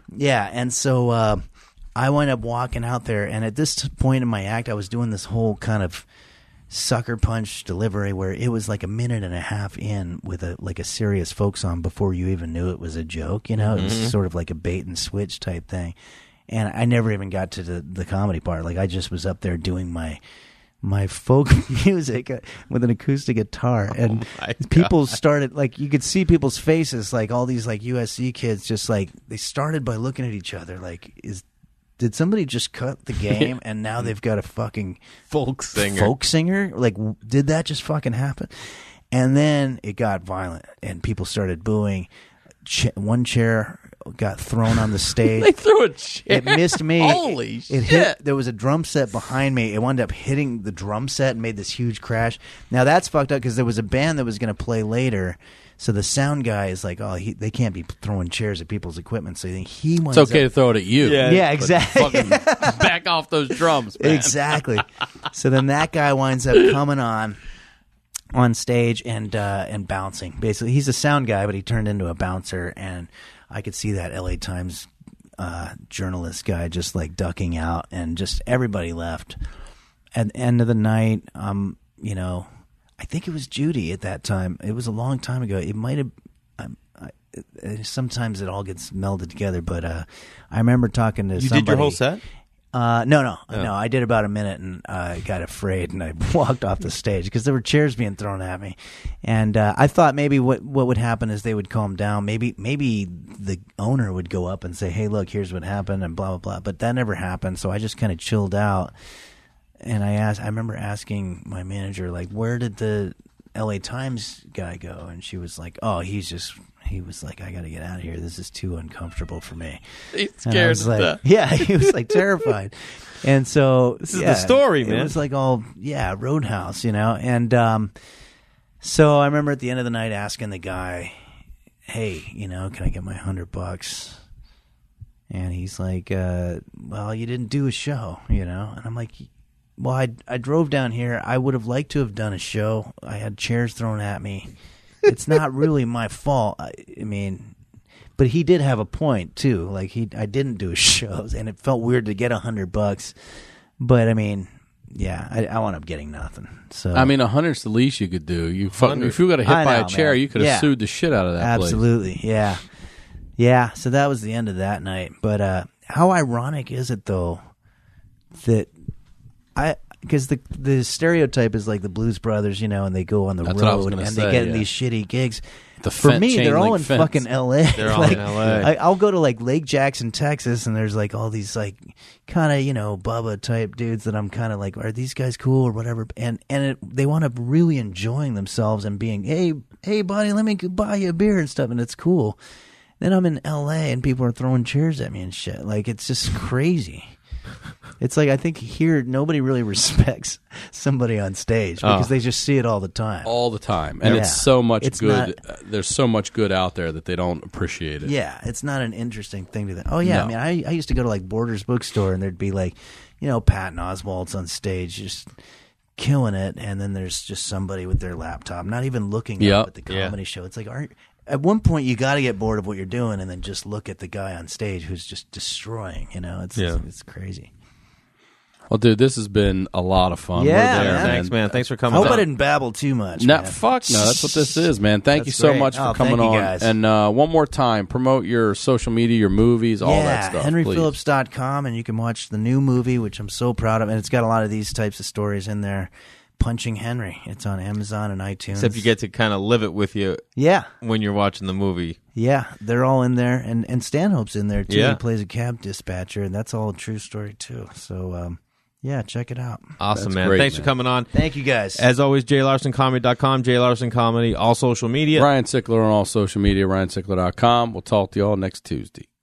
Yeah, and so I wound up walking out there, and at this point in my act, I was doing this whole kind of sucker punch delivery where it was like a minute and a half in with a serious folk song before you even knew it was a joke. You know, it was sort of like a bait and switch type thing, and I never even got to the comedy part. Like I just was up there doing my folk music with an acoustic guitar, and people started, like, you could see people's faces, like all these like USC kids, just like they started by looking at each other like, did somebody just cut the game and now they've got a fucking folk singer? Like, did that just fucking happen? And then it got violent and people started booing. One chair got thrown on the stage. They threw a chair. It missed me. Holy shit. There was a drum set behind me. It wound up hitting the drum set and made this huge crash. Now that's fucked up because there was a band that was going to play later. So the sound guy is like, they can't be throwing chairs at people's equipment. So he winds It's okay to throw it at you. Yeah, exactly. Fucking back off those drums, man. Exactly. So then that guy winds up coming on stage and bouncing. Basically, he's a sound guy, but he turned into a bouncer, and I could see that LA Times journalist guy just like ducking out, and just everybody left. At the end of the night, I think it was Judy at that time. It was a long time ago. It might have. Sometimes it all gets melded together, but I remember talking to somebody. You did your whole set? No. I did about a minute, and I got afraid, and I walked off the stage because there were chairs being thrown at me, and I thought maybe what would happen is they would calm down. Maybe the owner would go up and say, "Hey, look, here's what happened," and blah blah blah. But that never happened, so I just kind of chilled out. And I remember asking my manager, like, where did the LA Times guy go? And she was like, oh, he was like, I got to get out of here. This is too uncomfortable for me. He's scared of that. Yeah, he was like terrified. And so this is the story, man. It was like all, Roadhouse, And so I remember at the end of the night asking the guy, hey, can I get my $100? And he's like, well, you didn't do a show, And I'm like, well, I drove down here. I would have liked to have done a show. I had chairs thrown at me. It's not really my fault. I mean, but he did have a point too. Like I didn't do shows, and it felt weird to get $100. But I mean, I wound up getting nothing. So I mean, 100's the least you could do. If you got hit by a chair, man. You could have sued the shit out of that place. Absolutely, yeah. So that was the end of that night. But how ironic is it though that because the stereotype is like the Blues Brothers, and they go on the road and they get in these shitty gigs. For me, they're all in fucking L.A. They're all in L.A. I'll go to like Lake Jackson, Texas, and there's like all these like kind of Bubba type dudes that I'm kind of like, are these guys cool or whatever? And they want to really enjoying themselves and being, hey buddy, let me buy you a beer and stuff, and it's cool. Then I'm in L.A. and people are throwing chairs at me and shit. Like it's just crazy. It's like I think here nobody really respects somebody on stage because they just see it all the time. All the time. And it's so much good. There's so much good out there that they don't appreciate it. Yeah, it's not an interesting thing to them. Oh, yeah. No. I mean, I used to go to like Borders Bookstore and there'd be like, Patton Oswalt's on stage just killing it. And then there's just somebody with their laptop, not even looking up at the comedy show. It's like, at one point you got to get bored of what you're doing and then just look at the guy on stage who's just destroying, it's crazy. Well, dude, this has been a lot of fun. Yeah, man. Thanks, man. Thanks for coming. I hope I didn't babble too much. No, fuck no. That's what this is, man. Thank you so much for coming on. Guys. And one more time, promote your social media, your movies, all that stuff. HenryPhillips.com, and you can watch the new movie, which I'm so proud of, and it's got a lot of these types of stories in there. Punching Henry. It's on Amazon and iTunes. Except you get to kind of live it with you. Yeah. When you're watching the movie. Yeah, they're all in there, and Stanhope's in there too. Yeah. He plays a cab dispatcher, and that's all a true story too. So. Yeah, check it out. Awesome, That's man. Great, Thanks for coming on. Thank you, guys. As always, JLarsonComedy.com, JLarsonComedy, all social media. Ryan Sickler on all social media, RyanSickler.com. We'll talk to you all next Tuesday.